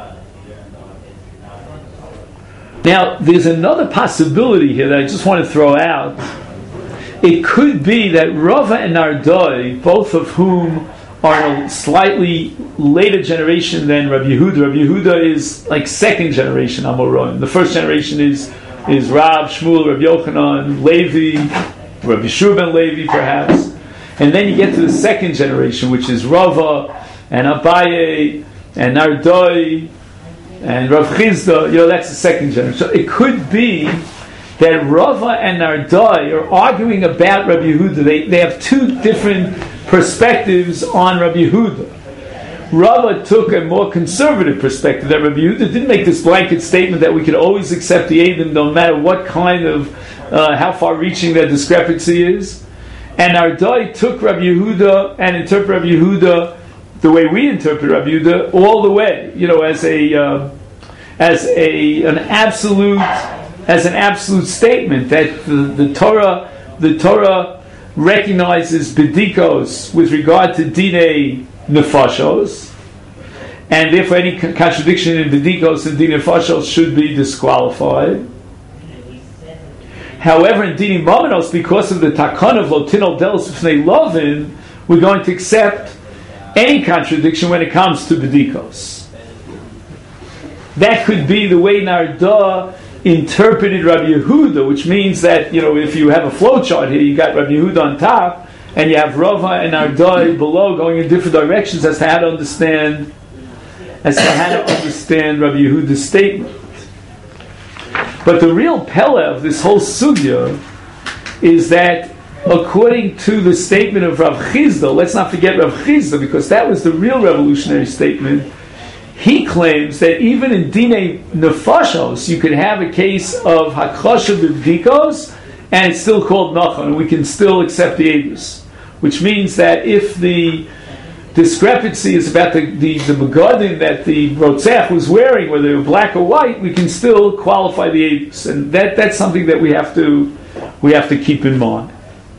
Now, there's another possibility here that I just want to throw out. It could be that Rava and Nardai, both of whom are a slightly later generation than Rabbi Yehuda. Rabbi Yehuda is like second generation Amoraim. The first generation is is Rab, Shmuel, Rabbi Yochanan, Levi, Rabbi Yeshua ben Levi, perhaps. And then you get to the second generation, which is Rava and Abaye and Nardai and Rav Chizda. You know, that's the second generation. So it could be that Rava and Nardai are arguing about Rabbi Yehuda. They they have two different perspectives on Rabbi Yehuda. Rava took a more conservative perspective that Rabbi Yehuda didn't make this blanket statement that we could always accept the Eidim no matter what kind of, uh, how far-reaching that discrepancy is. And Nardai took Rabbi Yehuda and interpreted Rabbi Yehuda the way we interpret Rabbi Yehuda all the way, you know, as a uh, as a an absolute as an absolute statement that the, the Torah the Torah recognizes bedikos with regard to dinei nefashos, and therefore any contradiction in bedikos and dinei nefashos should be disqualified. However, in dinei mominos, because of the takon of lotinol delos b'fnei lovin, we're going to accept any contradiction when it comes to bedikos. That could be the way Narda interpreted Rabbi Yehuda, which means that, you know, if you have a flow chart here, you got Rabbi Yehuda on top, and you have Rava and Nardai below going in different directions as to how to understand as to how to understand Rabbi Yehuda's statement. But the real pele of this whole sugya is that according to the statement of Rav Chizda, let's not forget Rav Chizda, because that was the real revolutionary statement. He claims that even in Dinei Nefashos, you could have a case of Hakchosha B'Bdikos, and it's still called Nachon, and we can still accept the Eidos. Which means that if the discrepancy is about the the, the begadim that the Rotzach was wearing, whether they were black or white, we can still qualify the Eidos. And that, that's something that we have to we have to keep in mind.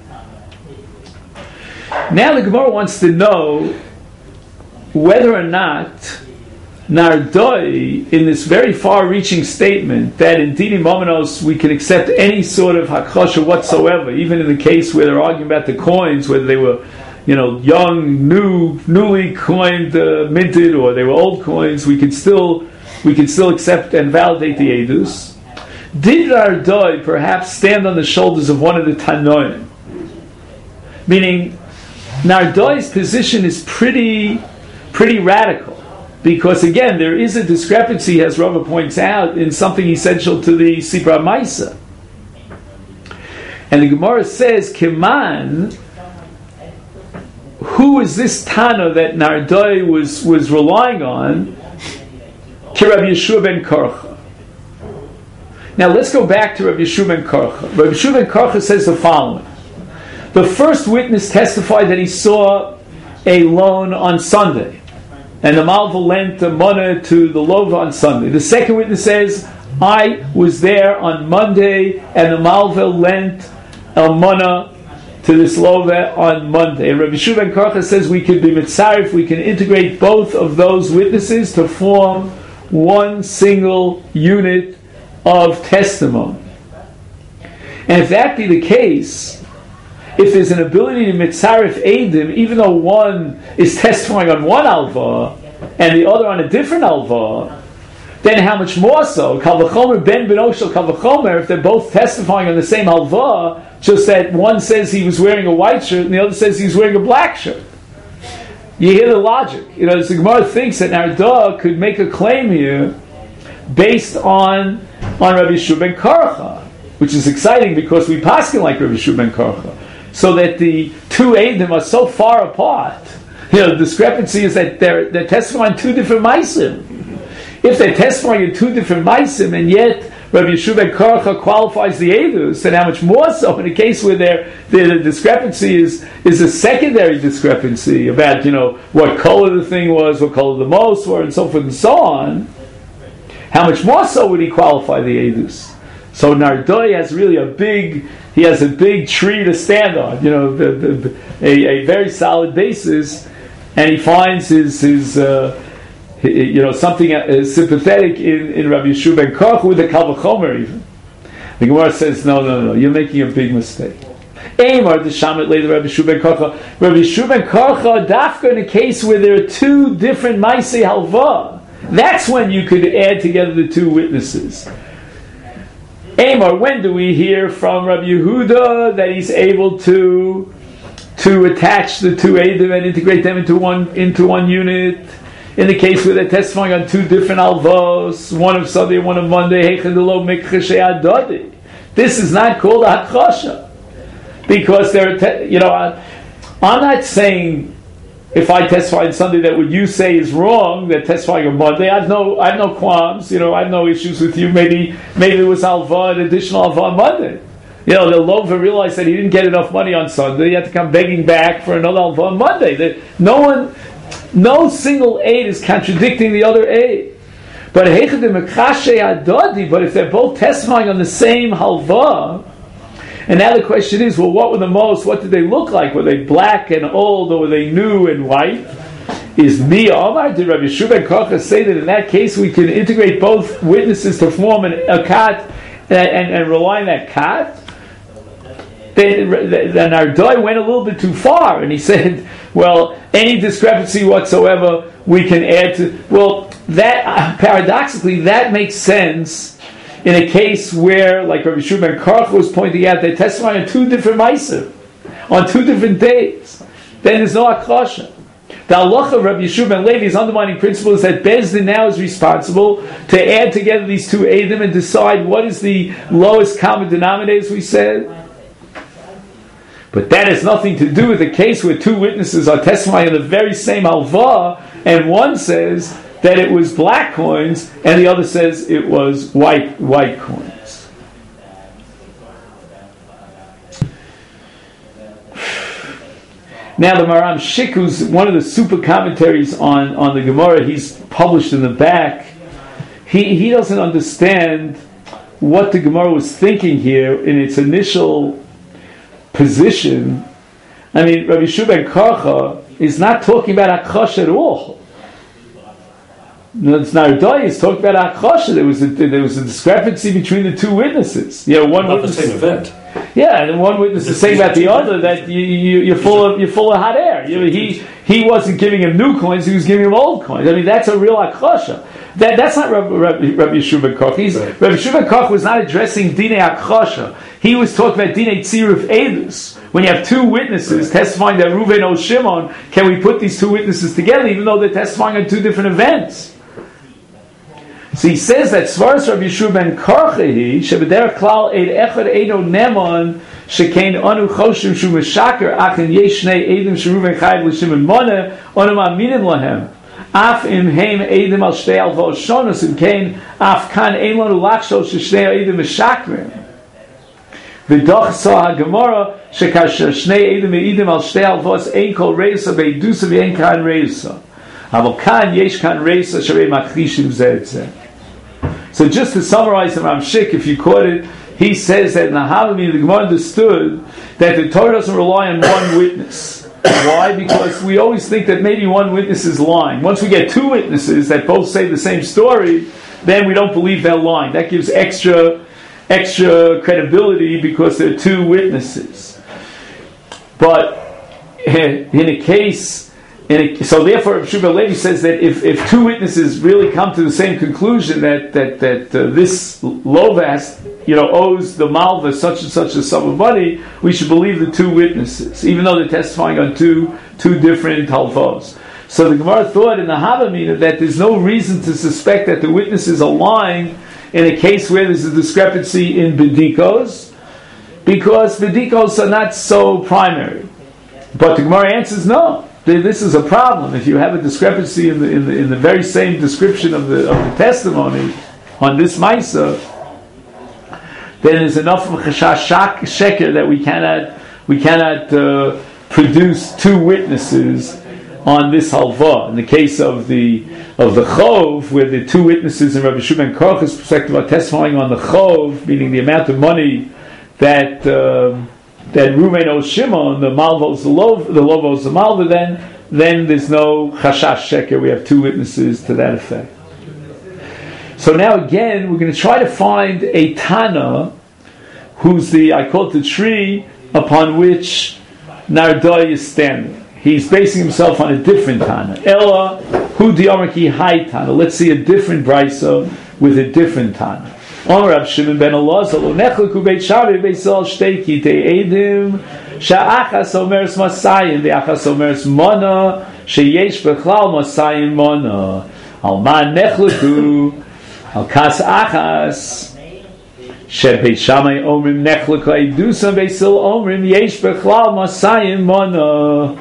Now the Gemara wants to know whether or not Nardai, in this very far-reaching statement that in Dini Mominos we can accept any sort of hakosha whatsoever, even in the case where they're arguing about the coins, whether they were, you know, young, new, newly coined, uh, minted, or they were old coins, we could still we could still accept and validate the edus. Did Nardai perhaps stand on the shoulders of one of the Tanoim? Meaning, Nardai's position is pretty pretty radical. Because again, there is a discrepancy, as Rava points out, in something essential to the Sibra Maisa. And the Gemara says, Keman, who is this Tana that Nardai was, was relying on? Ki Rabbi Yeshua ben Korcha. Now let's go back to Rabbi Yeshua ben Korcha. Rabbi Yeshua ben Korcha says the following. The first witness testified that he saw a loan on Sunday. And the Malva lent a money to the Lova on Sunday. The second witness says, I was there on Monday, and the Malva lent a money to this lova on Monday. And Rabbi Yeshua ben Karcha says we could be mitzaref, we can integrate both of those witnesses to form one single unit of testimony. And if that be the case, if there's an ability to mitzaref eidim, even though one is testifying on one alva and the other on a different alva, then how much more so? Kal v'chomer ben benoshel kal v'chomer, if they're both testifying on the same alva, just that one says he was wearing a white shirt and the other says he's wearing a black shirt. You hear the logic. You know, the Gemara thinks that Narda could make a claim here based on on Rabbi Yeshua ben Karcha, which is exciting because we paskin like Rabbi Yeshua ben Karcha, so that the two eidim are so far apart. You know, the discrepancy is that they're they're testifying two different maisim. If they're testifying in two different maisim, and yet Rabbi Yeshua ben Karcha qualifies the edus, then how much more so in a case where there the discrepancy is is a secondary discrepancy about, you know, what color the thing was, what color the most were, and so forth and so on. How much more so would he qualify the edus? So Nardoi has really a big he has a big tree to stand on, you know, the, the, a, a very solid basis, and he finds his his. Uh, You know, something uh, sympathetic in, in Rabbi Yeshua ben Karcha with the Kal V'chomer even. The Gemara says, no, no, no, you're making a big mistake. Eimar the Shamet later Rabbi Yeshua ben Karcha. Rabbi Yeshua ben Karcha, dafka in a case where there are two different Maaseh Halva, that's when you could add together the two witnesses. Eimar, when do we hear from Rabbi Yehuda that he's able to to attach the two Eidim and integrate them into one into one unit? In the case where they're testifying on two different alvos, one of Sunday and one of Monday, this is not called a hakosha, because they're, te- you know, I, I'm not saying if I testify on Sunday that what you say is wrong. They're testifying on Monday. I have no, I have no qualms. You know, I have no issues with you. Maybe, maybe it was alva, an additional alva on Monday. You know, the Lova realized that he didn't get enough money on Sunday. He had to come begging back for another alva on Monday. That no one. No single aid is contradicting the other aid. But but if they're both testifying on the same halva, and now the question is, well, what were the most? What did they look like? Were they black and old, or were they new and white? Is mi Omar, did Rabbi Yeshua ben Karcha say that in that case we can integrate both witnesses to form an, a kat and, and, and rely on that kat? Then, then Ardoi went a little bit too far, and he said, well, any discrepancy whatsoever we can add to. Well, that uh, paradoxically, that makes sense in a case where, like Rabbi Yeshua ben Karcha was pointing out, they're testifying on two different ma'asim, on two different days. Then there's no akasha. The halacha of Rabbi Yeshua ben Levi's undermining principle is that Beis Din now is responsible to add together these two eidim and decide what is the lowest common denominator, as we said. But that has nothing to do with the case where two witnesses are testifying on the very same halva, and one says that it was black coins, and the other says it was white white coins. Now the Maram Shik, who's one of the super commentaries on, on the Gemara, he's published in the back, he, he doesn't understand what the Gemara was thinking here in its initial position. I mean, Rabbi Yeshua ben Karcha is not talking about Akash at all. No, it's Nardai is talking about Akash. There was a, there was a discrepancy between the two witnesses. You know, one Not witness, the same event. Yeah, and one witness is saying about the other that you, you, you're full of you're full of hot air. You know, he he wasn't giving him new coins; he was giving him old coins. I mean, that's a real akasha. That that's not Rabbi, Rabbi, Rabbi Yeshua ben Karcha. He's, right. Rabbi Yeshua ben Karcha was not addressing dinei akasha. He was talking about dinei tziruf edus. When you have two witnesses right. testifying that Reuven or Shimon, can we put these two witnesses together, even though they're testifying on two different events? So he says that Svaras Rabbi Yeshua ben Karcha he shebederach klal eid echad eino nemon shekein anu choshim shu meshaker achen yesh shnei eidim sheruven chayv l'shimon moneh onu ma'aminim lahem af im heim eidim al shtei alvos shonos im kein af kan ein lanu lachshos shnei eidim meshakrim v'doch sa ha-gemara shekasher shnei eidim eidim al shtei alvos ein kol reisa v'eidusa v'ein kan reisa aval kan yesh kan reisa sharei machlishim zeh zeh. So just to summarize the Ram Shik, if you caught it, he says that in the Havamina, the Gemara understood that the Torah doesn't rely on one witness. Why? Because we always think that maybe one witness is lying. Once we get two witnesses that both say the same story, then we don't believe they're lying. That gives extra extra credibility because there are two witnesses. But in a case, in a, so therefore, Shmuel Levi says that if, if two witnesses really come to the same conclusion that that that uh, this Lovas, you know, owes the Malva such and such a sum of money, we should believe the two witnesses, even though they're testifying on two two different halvos. So the Gemara thought in the Havamina that there's no reason to suspect that the witnesses are lying in a case where there's a discrepancy in bedikos, because bedikos are not so primary. But the Gemara answers no. This is a problem. If you have a discrepancy in the in the, in the very same description of the of the testimony on this Maisa, then there's enough of a chashash sheker that we cannot we cannot uh, produce two witnesses on this halva. In the case of the of the chov, where the two witnesses in Rabbi Shimon Koch's perspective are testifying on the chov, meaning the amount of money that uh, that Ruvain owes Shimon, the malvos the lov, the lov owes the malva, then then there's no chashash sheker. We have two witnesses to that effect. So now again, we're going to try to find a Tana who's the, I call it the tree upon which Nardai is standing. He's basing himself on a different Tana. Ella, hu diamaki hai Tana. Let's see a different brisa with a different Tana. Omer Rab Shimon ben Elazar, lo nechleku beit Shammai beit Yisrael shtei kitei edim, she'achas omeres masayim, ve'achas omeres mana, sheyesh bechlal masayim mana. Al ma nechleku, al kas achas, she'beit Shammai omrim nechleku edusam beit Yisrael omrim, yesh bechlal masayim mana.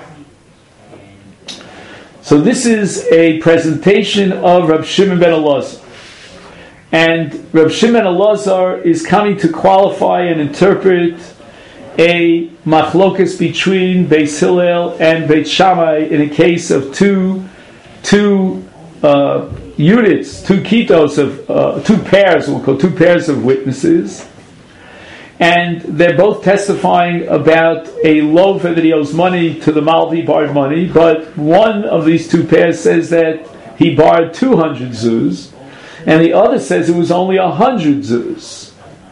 So this is a presentation of Rab Shimon ben Elazar. And Rab Shimon Elazar is coming to qualify and interpret a machlokas between Beis Hillel and Beit Shammai in a case of two two uh, units, two kitos of uh, two pairs, we'll call two pairs of witnesses, and they're both testifying about a loafer that he owes money to the Malvi, borrowed money, but one of these two pairs says that he borrowed two hundred zuz, and the other says it was only one hundred zuz.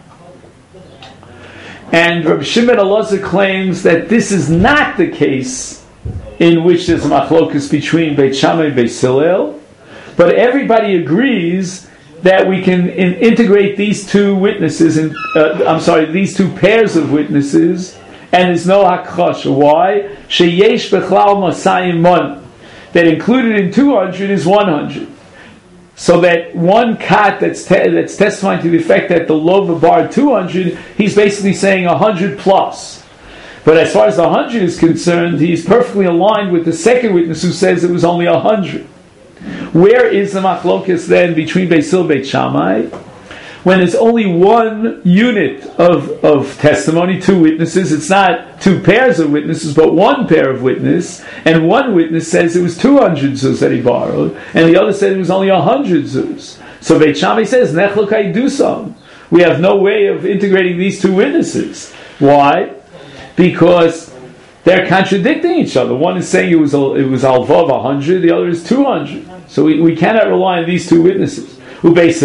And Rabbi Shimon Elazar claims that this is not the case in which there's a machlokas between Beit Shammai and Beis Hillel, but everybody agrees that we can in, integrate these two witnesses, in, uh, I'm sorry, these two pairs of witnesses, and there's no hakchasha. Why? Sheyesh bechlal masayim mon. That included in two hundred is one hundred. So that one kat that's te- that's testifying to the effect that the lova bar two hundred, he's basically saying one hundred plus. But as far as the one hundred is concerned, he's perfectly aligned with the second witness who says it was only one hundred. Where is the machlokas then between Beis Hillel and Beit Shammai? When there's only one unit of, of testimony, two witnesses, it's not two pairs of witnesses, but one pair of witness, and one witness says it was two hundred zuz that he borrowed, and the other said it was only one hundred zuz. So Beit Shammai says, Nechlokai dusam. We have no way of integrating these two witnesses. Why? Because they're contradicting each other. One is saying it was a, it was alvav one hundred, the other is two hundred. So we, we cannot rely on these two witnesses. But both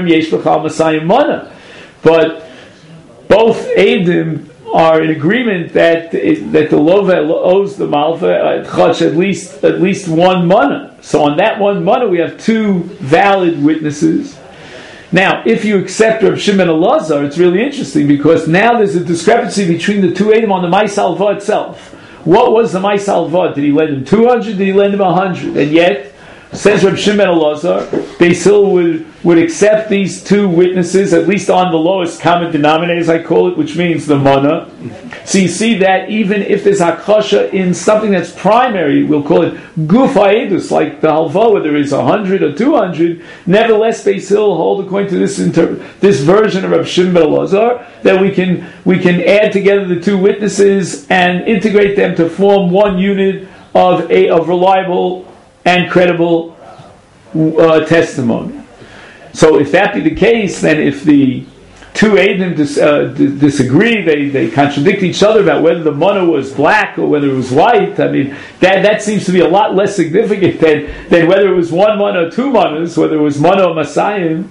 Eidim are in agreement that that the Lova owes the Malva at least at least one mana. So on that one mana we have two valid witnesses. Now, if you accept Rab Shimon Elazar, it's really interesting because now there's a discrepancy between the two Eidim on the Mais Alva itself. What was the Mais Alva? Did he lend him two hundred? Did he lend him one hundred? And yet, says Rab Shimon Elazar, Beis Hillel would, would accept these two witnesses, at least on the lowest common denominator, as I call it, which means the mana. So you see that even if there's hakasha in something that's primary, we'll call it guf ha'edus, like the halva, whether it's one hundred or two hundred, nevertheless Beis Hillel hold according to this inter- this version of Rab Shimon Elazar, that we can we can add together the two witnesses and integrate them to form one unit of a of reliable and credible uh, testimony. So if that be the case, then if the two Eidim dis, uh, d- disagree, they, they contradict each other about whether the mana was black or whether it was white. I mean, that, that seems to be a lot less significant than, than whether it was one mana or two manas, whether it was mana or Masayim.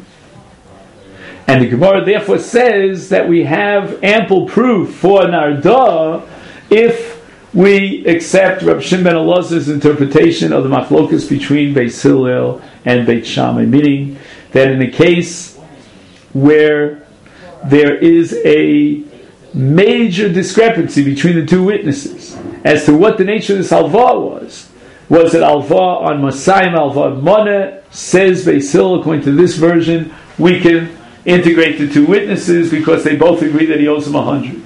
And the Gemara therefore says that we have ample proof for Narda if we accept Reb Shimon ben Elazar's interpretation of the machlokas between Beis Hillel and Beit Shammai, meaning that in a case where there is a major discrepancy between the two witnesses as to what the nature of this alva was, was it alva on Masayim, alva on Moneh, says Beis Hillel, according to this version, we can integrate the two witnesses because they both agree that he owes him a hundred.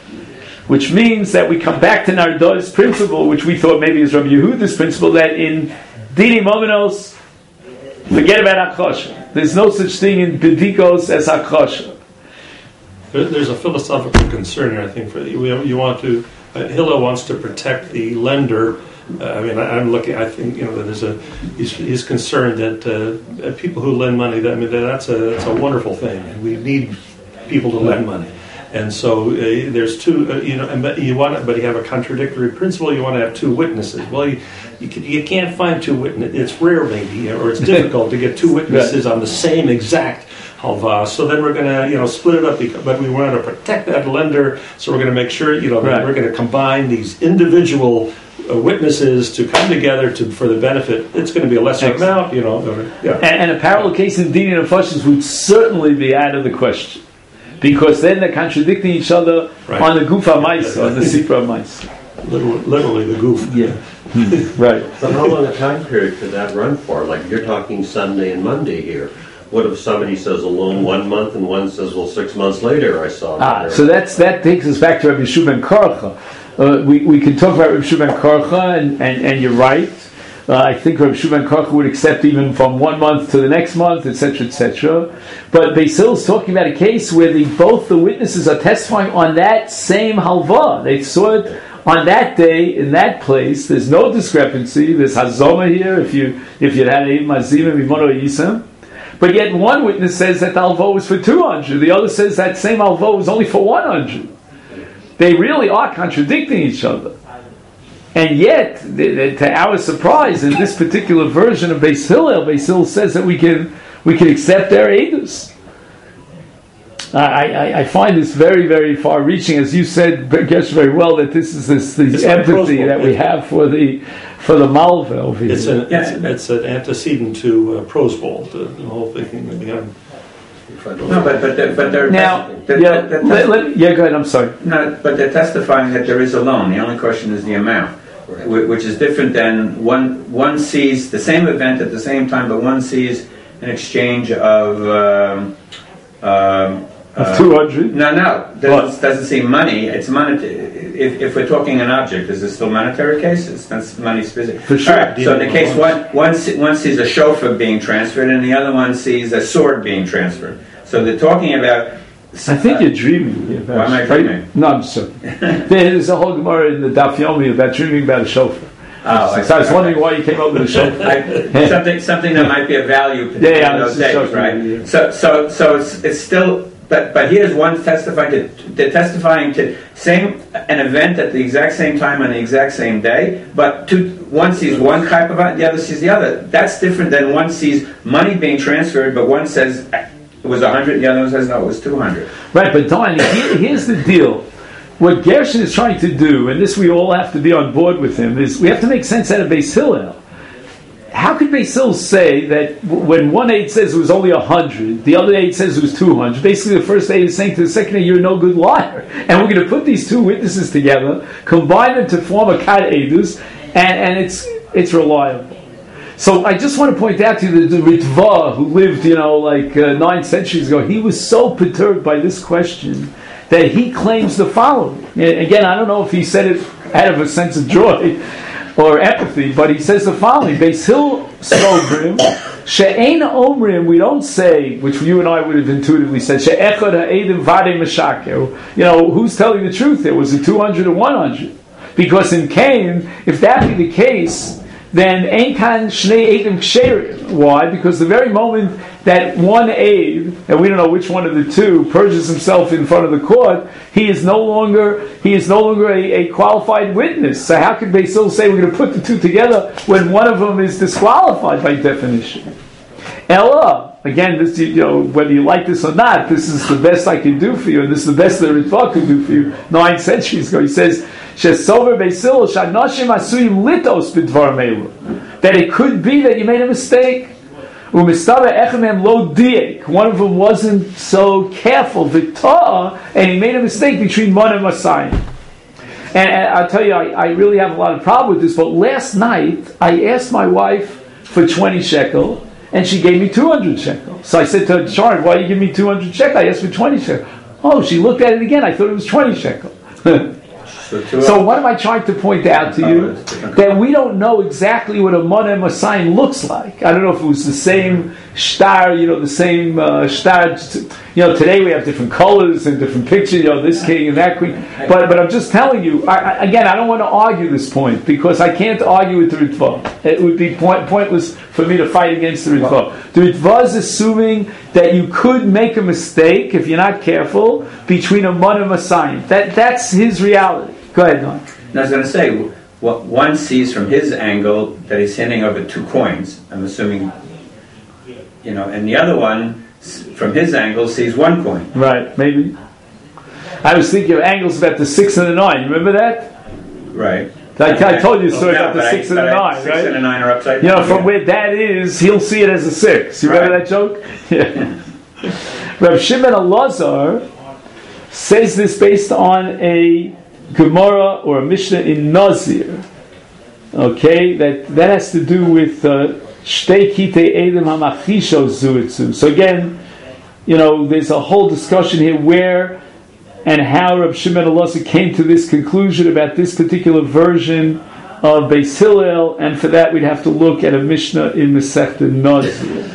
Which means that we come back to Narda's principle, which we thought maybe is Rabbi Yehuda's principle, that in Dini Momenos, forget about Akosha. There's no such thing in Bidikos as Akosha. There, there's a philosophical concern here, I think. For you, you want to, uh, Hillel wants to protect the lender. Uh, I mean, I, I'm looking. I think you know that there's a. He's, he's concerned that uh, people who lend money. That, I mean, that's a that's a wonderful thing, and we need people to lend money. And so uh, there's two, uh, you know, and but you want, but you have a contradictory principle. You want to have two witnesses. Well, you you, can, you can't find two witnesses. It's rare, maybe, or it's difficult to get two witnesses on the same exact halva. So then we're going to, you know, split it up. Because, but we want to protect that lender, so we're going to make sure, you know, that right. we're going to combine these individual uh, witnesses to come together to for the benefit. It's going to be a lesser Excellent. amount, you know. Or, yeah. and, and a parallel case in Dini and Nefashos would certainly be out of the question. Because then they're contradicting each other right. on the Gufa Maisa, on the Sipra Maisa. Literally, literally the goof. Yeah. Right. But how long a time period could that run for? Like you're talking Sunday and Monday here. What if somebody says a loan one month and one says, well, six months later I saw it? Ah, so that's, that takes us back to Rabbi Yeshua ben Korcha. Uh, we, we can talk about Rabbi Yeshua ben Korcha, and, and, and you're right. Uh, I think Rabbi Yeshua ben Korcha would accept even from one month to the next month, et cetera, et cetera. But Beis Hillel is talking about a case where the, both the witnesses are testifying on that same halva. They saw it on that day in that place. There's no discrepancy. There's hazoma here. If you if you had a mazim and mimono yisam, but yet one witness says that the halva was for two hundred. The other says that same halva was only for one hundred. They really are contradicting each other. And yet, to our surprise, in this particular version of Beis Hillel, Beis Hillel says that we can we can accept their edus. I, I, I find this very, very far-reaching, as you said, Gersh, very well, that this is this, this empathy that we have for the for the Malva over here. It's an, it's, it's an antecedent to uh, Prose Bowl, the, the whole thing behind. No, but but they're, but they're now, they're, yeah, they're, let, let, yeah, go ahead. I'm sorry. No, but they're testifying that there is a loan. The only question is the amount, which is different than one one sees the same event at the same time, but one sees an exchange of um, um, uh, two hundred. No, no, doesn't, doesn't see money. It's monetary. If, if we're talking an object, is this still monetary case? It's that's money specific. For sure. All right, so in the case one one one sees a chauffeur being transferred, and the other one sees a sword being transferred. So they're talking about. I think uh, you're dreaming. About, why am I dreaming? Right? No, I'm sorry. There's a whole Gemara in the Daf Yomi about dreaming about a chauffeur. Oh, so, I, so I was wondering why you came up with a chauffeur. I, something, something that might be of value yeah, yeah, in those days, chauffeur, right? Yeah. So, so, so it's, it's still. But, but here's one testifying to. They're testifying to same an event at the exact same time on the exact same day. But two, one sees one type of it, the other sees the other. That's different than one sees money being transferred, but one says it was a hundred, the other one says no, it was two hundred. Right, but Don, here, here's the deal. What Gershon is trying to do, and this we all have to be on board with him, is we have to make sense out of Beis Hillel. How could Beis Hillel say that when one aide says it was only a hundred, the other aide says it was two hundred? Basically, the first aide is saying to the second aide, "You're no good liar," and we're going to put these two witnesses together, combine them to form a kad edus, and, and it's it's reliable. So I just want to point out to you that the Ritva, who lived, you know, like uh, nine centuries ago, he was so perturbed by this question that he claims the following. Again, I don't know if he said it out of a sense of joy or empathy, but he says the following: Beis Hillel Sobrim, she'ein omrim, we don't say, which you and I would have intuitively said, she'echad ha'edim vade meshaker. You know, who's telling the truth? There was a two hundred and one hundred. Because in Cain, if that be the case, then Ein Kan Shnei Eidim Ksherim. Why? Because the very moment that one aid, and we don't know which one of the two, purges himself in front of the court, he is no longer he is no longer a, a qualified witness. So how can they still say we're going to put the two together when one of them is disqualified by definition? Ella, again, this, you know, whether you like this or not, this is the best I can do for you, and this is the best that Ritva could do for you. Nine centuries ago, he says, "Shesover beisil shanoshim asuyim litos b'dvar meilu," that it could be that you made a mistake. Umistava echem lo diek. One of them wasn't so careful, v'ta'ah, and he made a mistake between Mon and Masayim. And, and I'll tell you, I, I really have a lot of problem with this. But last night, I asked my wife for twenty shekel. And she gave me two hundred shekel. So I said to her, Sharon, why you give me two hundred shekel? I asked for twenty shekel. Oh, she looked at it again. I thought it was twenty shekel. So, so what am I trying to point out to you? That we don't know exactly what a Mon and Masayim looks like. I don't know if it was the same shtar, you know, the same uh, shtar. You know, today we have different colors and different pictures, you know, this king and that queen. But but I'm just telling you, I, I, again, I don't want to argue this point because I can't argue with the Ritva. It would be point, pointless for me to fight against the Ritva. The Ritva is assuming that you could make a mistake, if you're not careful, between a Mon and Masayim. That, that's his reality. Go ahead, Don. I was going to say, what one sees from his angle that he's handing over two coins, I'm assuming, you know, and the other one, from his angle, sees one coin. Right, maybe. I was thinking of angles about the six and the nine. Remember that? Right. I, I told you a story no, about the six I, and the nine, six right? Six and the nine are upside down. You know, from where that is, he'll see it as a six. You remember right. that joke? Yeah. Reb Shimon Elazar says this based on a Gemara or a Mishnah in Nazir. Okay, that that has to do with Shtei Kitei Edom Hamachisho Zuitzu. So again, you know, there's a whole discussion here where and how Reb Shimon Elazar came to this conclusion about this particular version of Beis Hillel, and for that we'd have to look at a Mishnah in Masechta Nazir.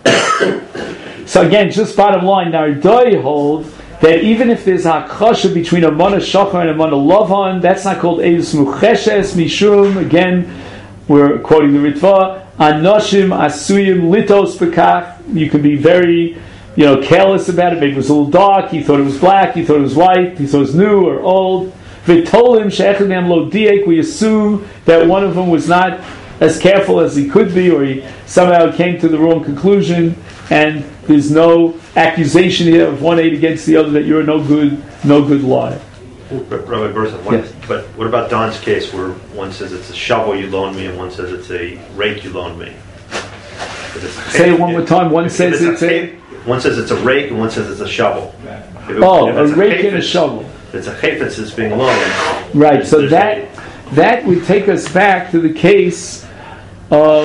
So again, just bottom line, Nardai holds that even if there's a hakasha between a Mana Shachar and a Mana Lavan, that's not called Eis Mucheshes Mishum. Again, we're quoting the Ritva. Anoshim Asuyim Litos Bekach. You can be very, you know, careless about it. Maybe it was a little dark. He thought it was black. He thought it was white. He thought it was new or old. V'tolim she'echadem lo diek. We assume that one of them was not as careful as he could be, or he somehow came to the wrong conclusion, and there's no accusation here of one aid against the other that you're no good, no good liar. Rabbi Bertha, what, Yes. but what about Don's case where one says it's a shovel you loaned me and one says it's a rake you loaned me? Say it one more time. One if says it's a... One says it's a rake and one says it's a shovel. If it, Oh, if a it's rake and a chayfetz, shovel. if it's a chayfetz that's being loaned. Right, so there's that a- that would take us back to the case of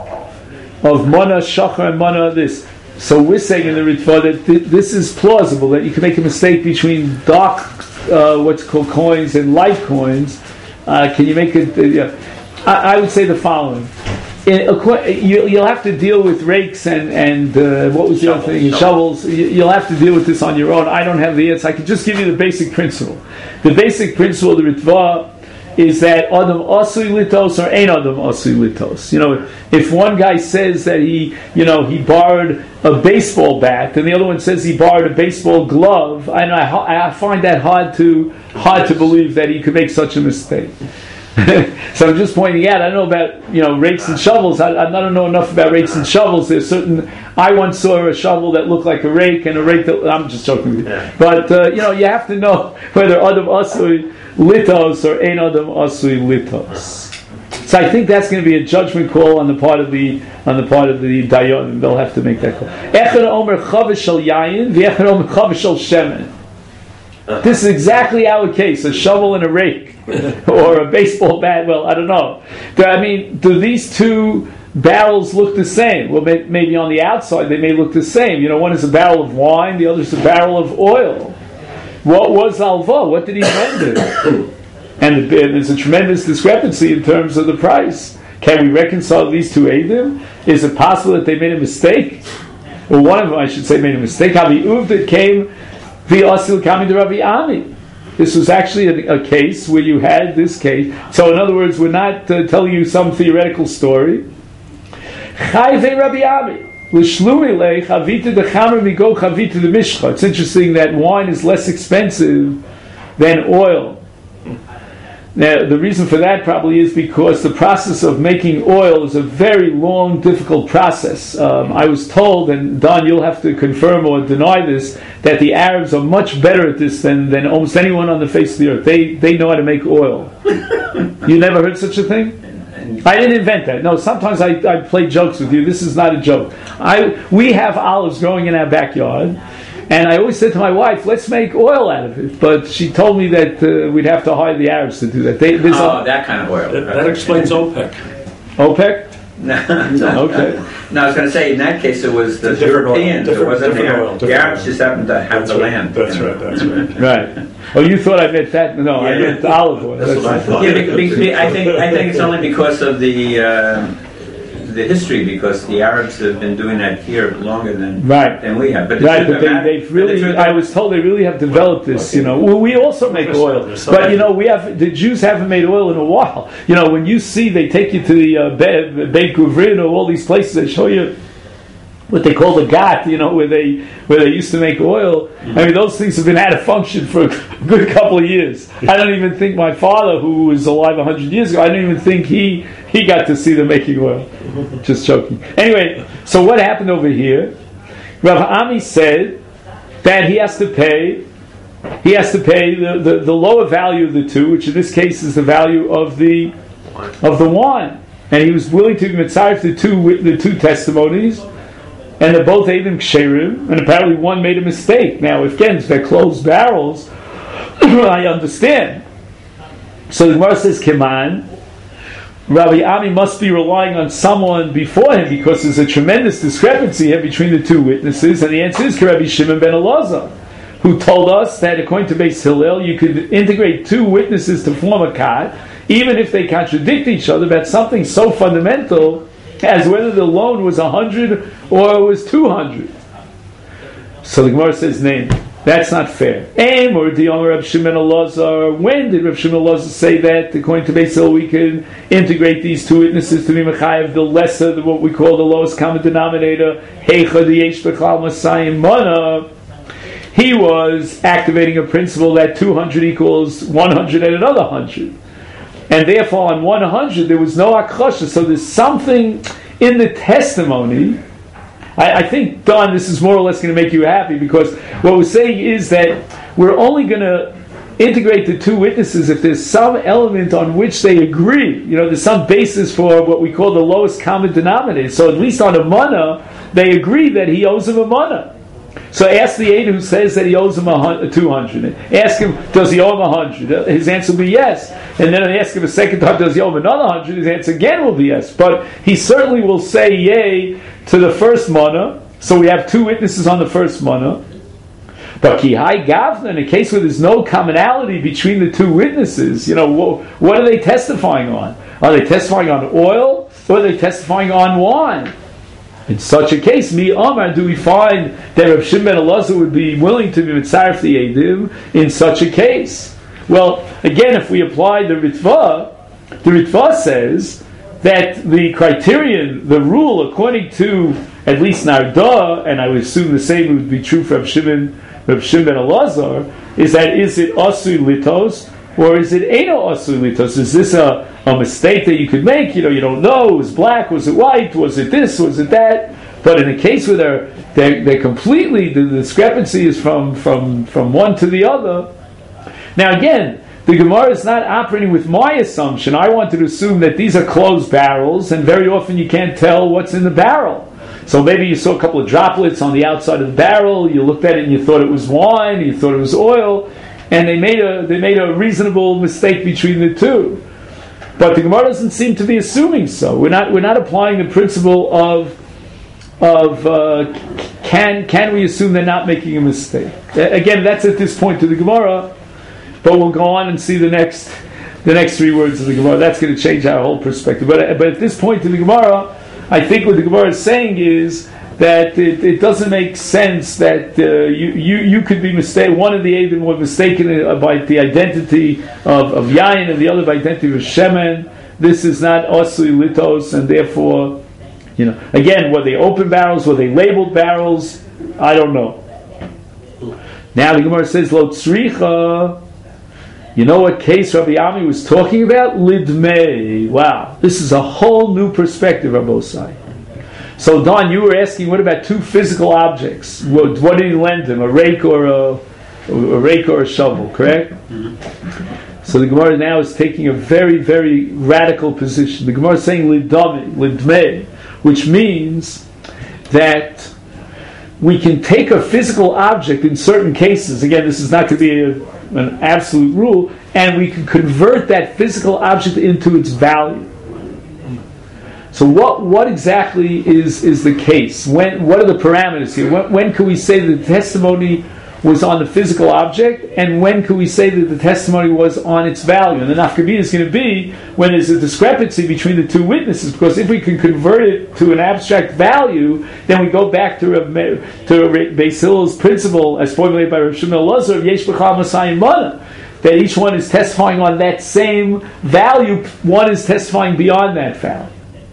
of Mana Shachar and Mana this. So we're saying in the Ritva that th- this is plausible, that you can make a mistake between dark, uh, what's called coins and light coins. Uh, can you make it? Uh, yeah. I, I would say the following. In, you, you'll have to deal with rakes and, and uh, what was the other thing? Shovels. You, you'll have to deal with this on your own. I don't have the answer. I can just give you the basic principle. The basic principle of the Ritva is that Adam Asui Litos or Ein Adam Asui Litos. You know, if one guy says that he, you know, he borrowed a baseball bat, and the other one says he borrowed a baseball glove, I know I, I find that hard to hard to believe that he could make such a mistake. So I'm just pointing out, I don't know about, you know, rakes and shovels. I, I don't know enough about rakes and shovels. There's certain, I once saw a shovel that looked like a rake and a rake that, I'm just joking with you. Yeah. But, uh, you know, you have to know whether Adam Asui Litos or Ein Adam Asui Litos. So I think that's going to be a judgment call on the part of the on the part of the Dayan. They'll have to make that call. Echad Omer Chavish Shel Yayin, V'echad Omer Chavish Shel Shemen. This is exactly our case: a shovel and a rake, or a baseball bat. Well, I don't know. Do, I mean, do these two barrels look the same? Well, may, maybe on the outside they may look the same. You know, one is a barrel of wine, the other is a barrel of oil. What was alva? What did he lend it? And the, there's a tremendous discrepancy in terms of the price. Can we reconcile these two eidim? Is it possible that they made a mistake? Well, one of them, I should say, made a mistake. Havi Uvdit came via Asil Kami to Rabbi Ami. This was actually a, a case where you had this case. So in other words, we're not uh, telling you some theoretical story. Chayvei Rabbi Ami. It's interesting that wine is less expensive than oil. Now, the reason for that probably is because the process of making oil is a very long, difficult process. Um, I was told, and Don, you'll have to confirm or deny this, that the Arabs are much better at this than, than almost anyone on the face of the earth. They they know how to make oil. You never heard such a thing? I didn't invent that. No, sometimes I, I play jokes with you. This is not a joke. I we have olives growing in our backyard, and I always said to my wife, let's make oil out of it. But she told me that uh, we'd have to hire the Arabs to do that. They, oh, a, that kind of oil. That, that explains OPEC. OPEC? No, no. Okay. No, I was going to say, in that case, it was the Europeans. It wasn't the Arabs. The Arabs just happened to have that's the right. land. That's right, that's right. Right. Oh, you thought I meant that? No, yeah, I meant olive oil. That's, that's what I thought. Yeah, be, be, be, I think I think it's only because of the uh, the history, because the Arabs have been doing that here longer than right. than we have. But the right, truth but they, matter, they've really. the I was told they really have developed this. You know, well, we also make oil, but you know, we have the Jews haven't made oil in a while. You know, when you see they take you to the uh, Be- Beit Guvrin or all these places, they show you what they call the Gat, you know, where they where they used to make oil. Mm-hmm. I mean, those things have been out of function for a good couple of years. I don't even think my father, who was alive a hundred years ago, I don't even think he he got to see them making oil. Just joking. Anyway, so what happened over here? Rav Ami said that he has to pay. He has to pay the, the, the lower value of the two, which in this case is the value of the of the wine, and he was willing to mitzaref the two the two testimonies. And they're both Eidim Ksherim, and apparently one made a mistake. Now, if again, if they're closed barrels, I understand. So the Gemara says, Keman, Rabbi Ami must be relying on someone before him because there's a tremendous discrepancy here between the two witnesses, and the answer is Rabbi Shimon ben Elazar, who told us that according to Beis Hillel, you could integrate two witnesses to form a kat, even if they contradict each other, about something so fundamental as whether the loan was one hundred or it was two hundred. So the Gemara says, name. That's not fair. Aim or Dion Reb Shimon Elazar. When did Reb Shimon Elazar say that? According to Beis Hillel, we can integrate these two witnesses to be mechayev the lesser, the, what we call the lowest common denominator. Heicha diyesh b'chal masayim mana. He was activating a principle that two hundred equals one hundred and another one hundred. And therefore, on one hundred, there was no akhrasha. So there's something in the testimony. I, I think, Don, this is more or less going to make you happy, because what we're saying is that we're only going to integrate the two witnesses if there's some element on which they agree. You know, there's some basis for what we call the lowest common denominator. So at least on a mana, they agree that he owes him a mana. So ask the aide who says that he owes him a two hundred. Ask him, does he owe him a hundred? His answer will be yes. And then I ask him a second time, does he owe him another hundred? His answer again will be yes. But he certainly will say yay to the first mana. So we have two witnesses on the first mana. But kihai gavna, in a case where there's no commonality between the two witnesses, you know, what, what are they testifying on? Are they testifying on oil, or are they testifying on wine? In such a case, mi Amar, do we find that Reb Shimon ben Elazar would be willing to be mitzaref the Eidim in such a case? Well, again, if we apply the Ritva, the Ritva says that the criterion, the rule, according to at least Narda, and I would assume the same would be true for Reb Shimon, Reb Shimon ben Elazar, is that is it asui litos or is it eno asui litos? Is this a a mistake that you could make? You know, you don't know. It was black, was it white, was it this, was it that? But in a case where they're, they're, they're completely, the discrepancy is from, from, from one to the other. Now again, the Gemara is not operating with my assumption. I wanted to assume that these are closed barrels, and very often you can't tell what's in the barrel. So maybe you saw a couple of droplets on the outside of the barrel, you looked at it and you thought it was wine, you thought it was oil, and they made a, they made a reasonable mistake between the two. But the Gemara doesn't seem to be assuming so. We're not. We're not applying the principle of of uh, can can we assume they're not making a mistake? Again, that's at this point to the Gemara. But we'll go on and see the next the next three words of the Gemara. That's going to change our whole perspective. But but at this point to the Gemara, I think what the Gemara is saying is that it, it doesn't make sense that uh, you, you you could be mistaken. One of the Eidim were mistaken about the identity of, of Yain, and the other by identity of Shemen. This is not Osui Litos, and therefore, you know, again, were they open barrels? Were they labeled barrels? I don't know. Now the Gemara says, Lo Tzricha. You know what case Rabbi Ami was talking about? Lidmei. Wow, this is a whole new perspective, Rabbosai. So, Don, you were asking, what about two physical objects? What, what did he lend him? A rake or a, a rake or a shovel? Correct. Mm-hmm. So the Gemara now is taking a very, very radical position. The Gemara is saying lidame, lidmei, which means that we can take a physical object in certain cases. Again, this is not going to be a, an absolute rule, and we can convert that physical object into its value. So, what what exactly is, is the case? When what are the parameters here? When, when can we say that the testimony was on the physical object, and when can we say that the testimony was on its value? And the nafkamina is going to be when there's a discrepancy between the two witnesses, because if we can convert it to an abstract value, then we go back to Rav, to Beis Hillel's principle as formulated by Rav Shmuel Elazar of Yesh B'chal Masayim Mana, that each one is testifying on that same value, one is testifying beyond that value.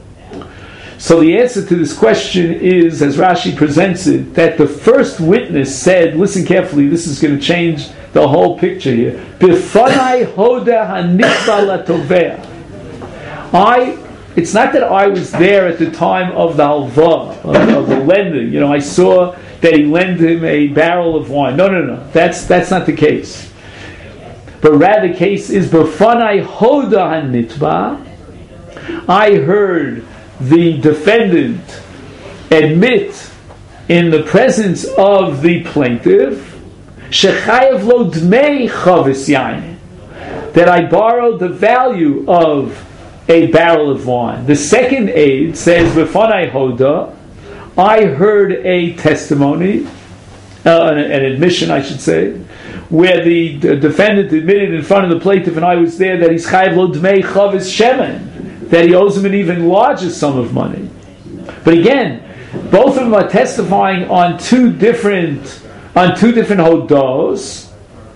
So the answer to this question is, as Rashi presents it, that the first witness said, listen carefully, this is going to change the whole picture here. Bifanai hoda hanitba latovea. I, it's not that I was there at the time of the halva, of, of the lending. You know, I saw that he lent him a barrel of wine. No, no, no. That's that's not the case. But rather the case is bifanai hoda hanitba. I heard the defendant admit in the presence of the plaintiff shechayev lo dmei chavis yain, that I borrowed the value of a barrel of wine. The second aid says b'fanai hoda, I heard a testimony, uh, an, an admission I should say, where the, the defendant admitted in front of the plaintiff, and I was there, that he's chayev lo dmei chavis shemen, that he owes him an even larger sum of money. But again, both of them are testifying on two different on two different hodos.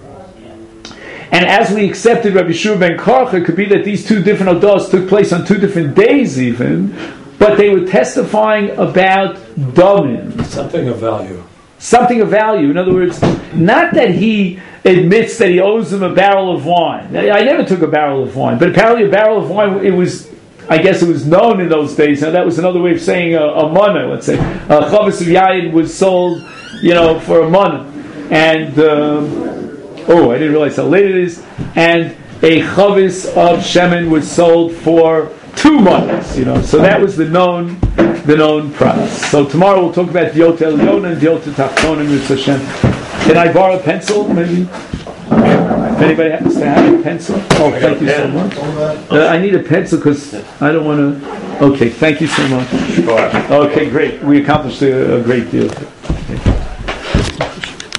And as we accepted Rabbi Shua ben Karcha, it could be that these two different hodos took place on two different days even, but they were testifying about domin. Something of value. Something of value. In other words, not that he admits that he owes him a barrel of wine. I never took a barrel of wine, but apparently a barrel of wine, it was, I guess it was known in those days. Now that was another way of saying a, a mana, let's say. A chavis of yayin was sold, you know, for a mana. And, um, oh, I didn't realize how late it is. And a chavis of shemen was sold for two manas, you know. So that was the known, the known price. So tomorrow we'll talk about Diot Elyon and Diot Tachtona and Mitzvah Shem. Can I borrow a pencil, maybe? If anybody happens to have a pencil. Oh, thank you so much. Uh, I need a pencil because I don't want to... Okay, thank you so much. Okay, great. We accomplished a, a great deal.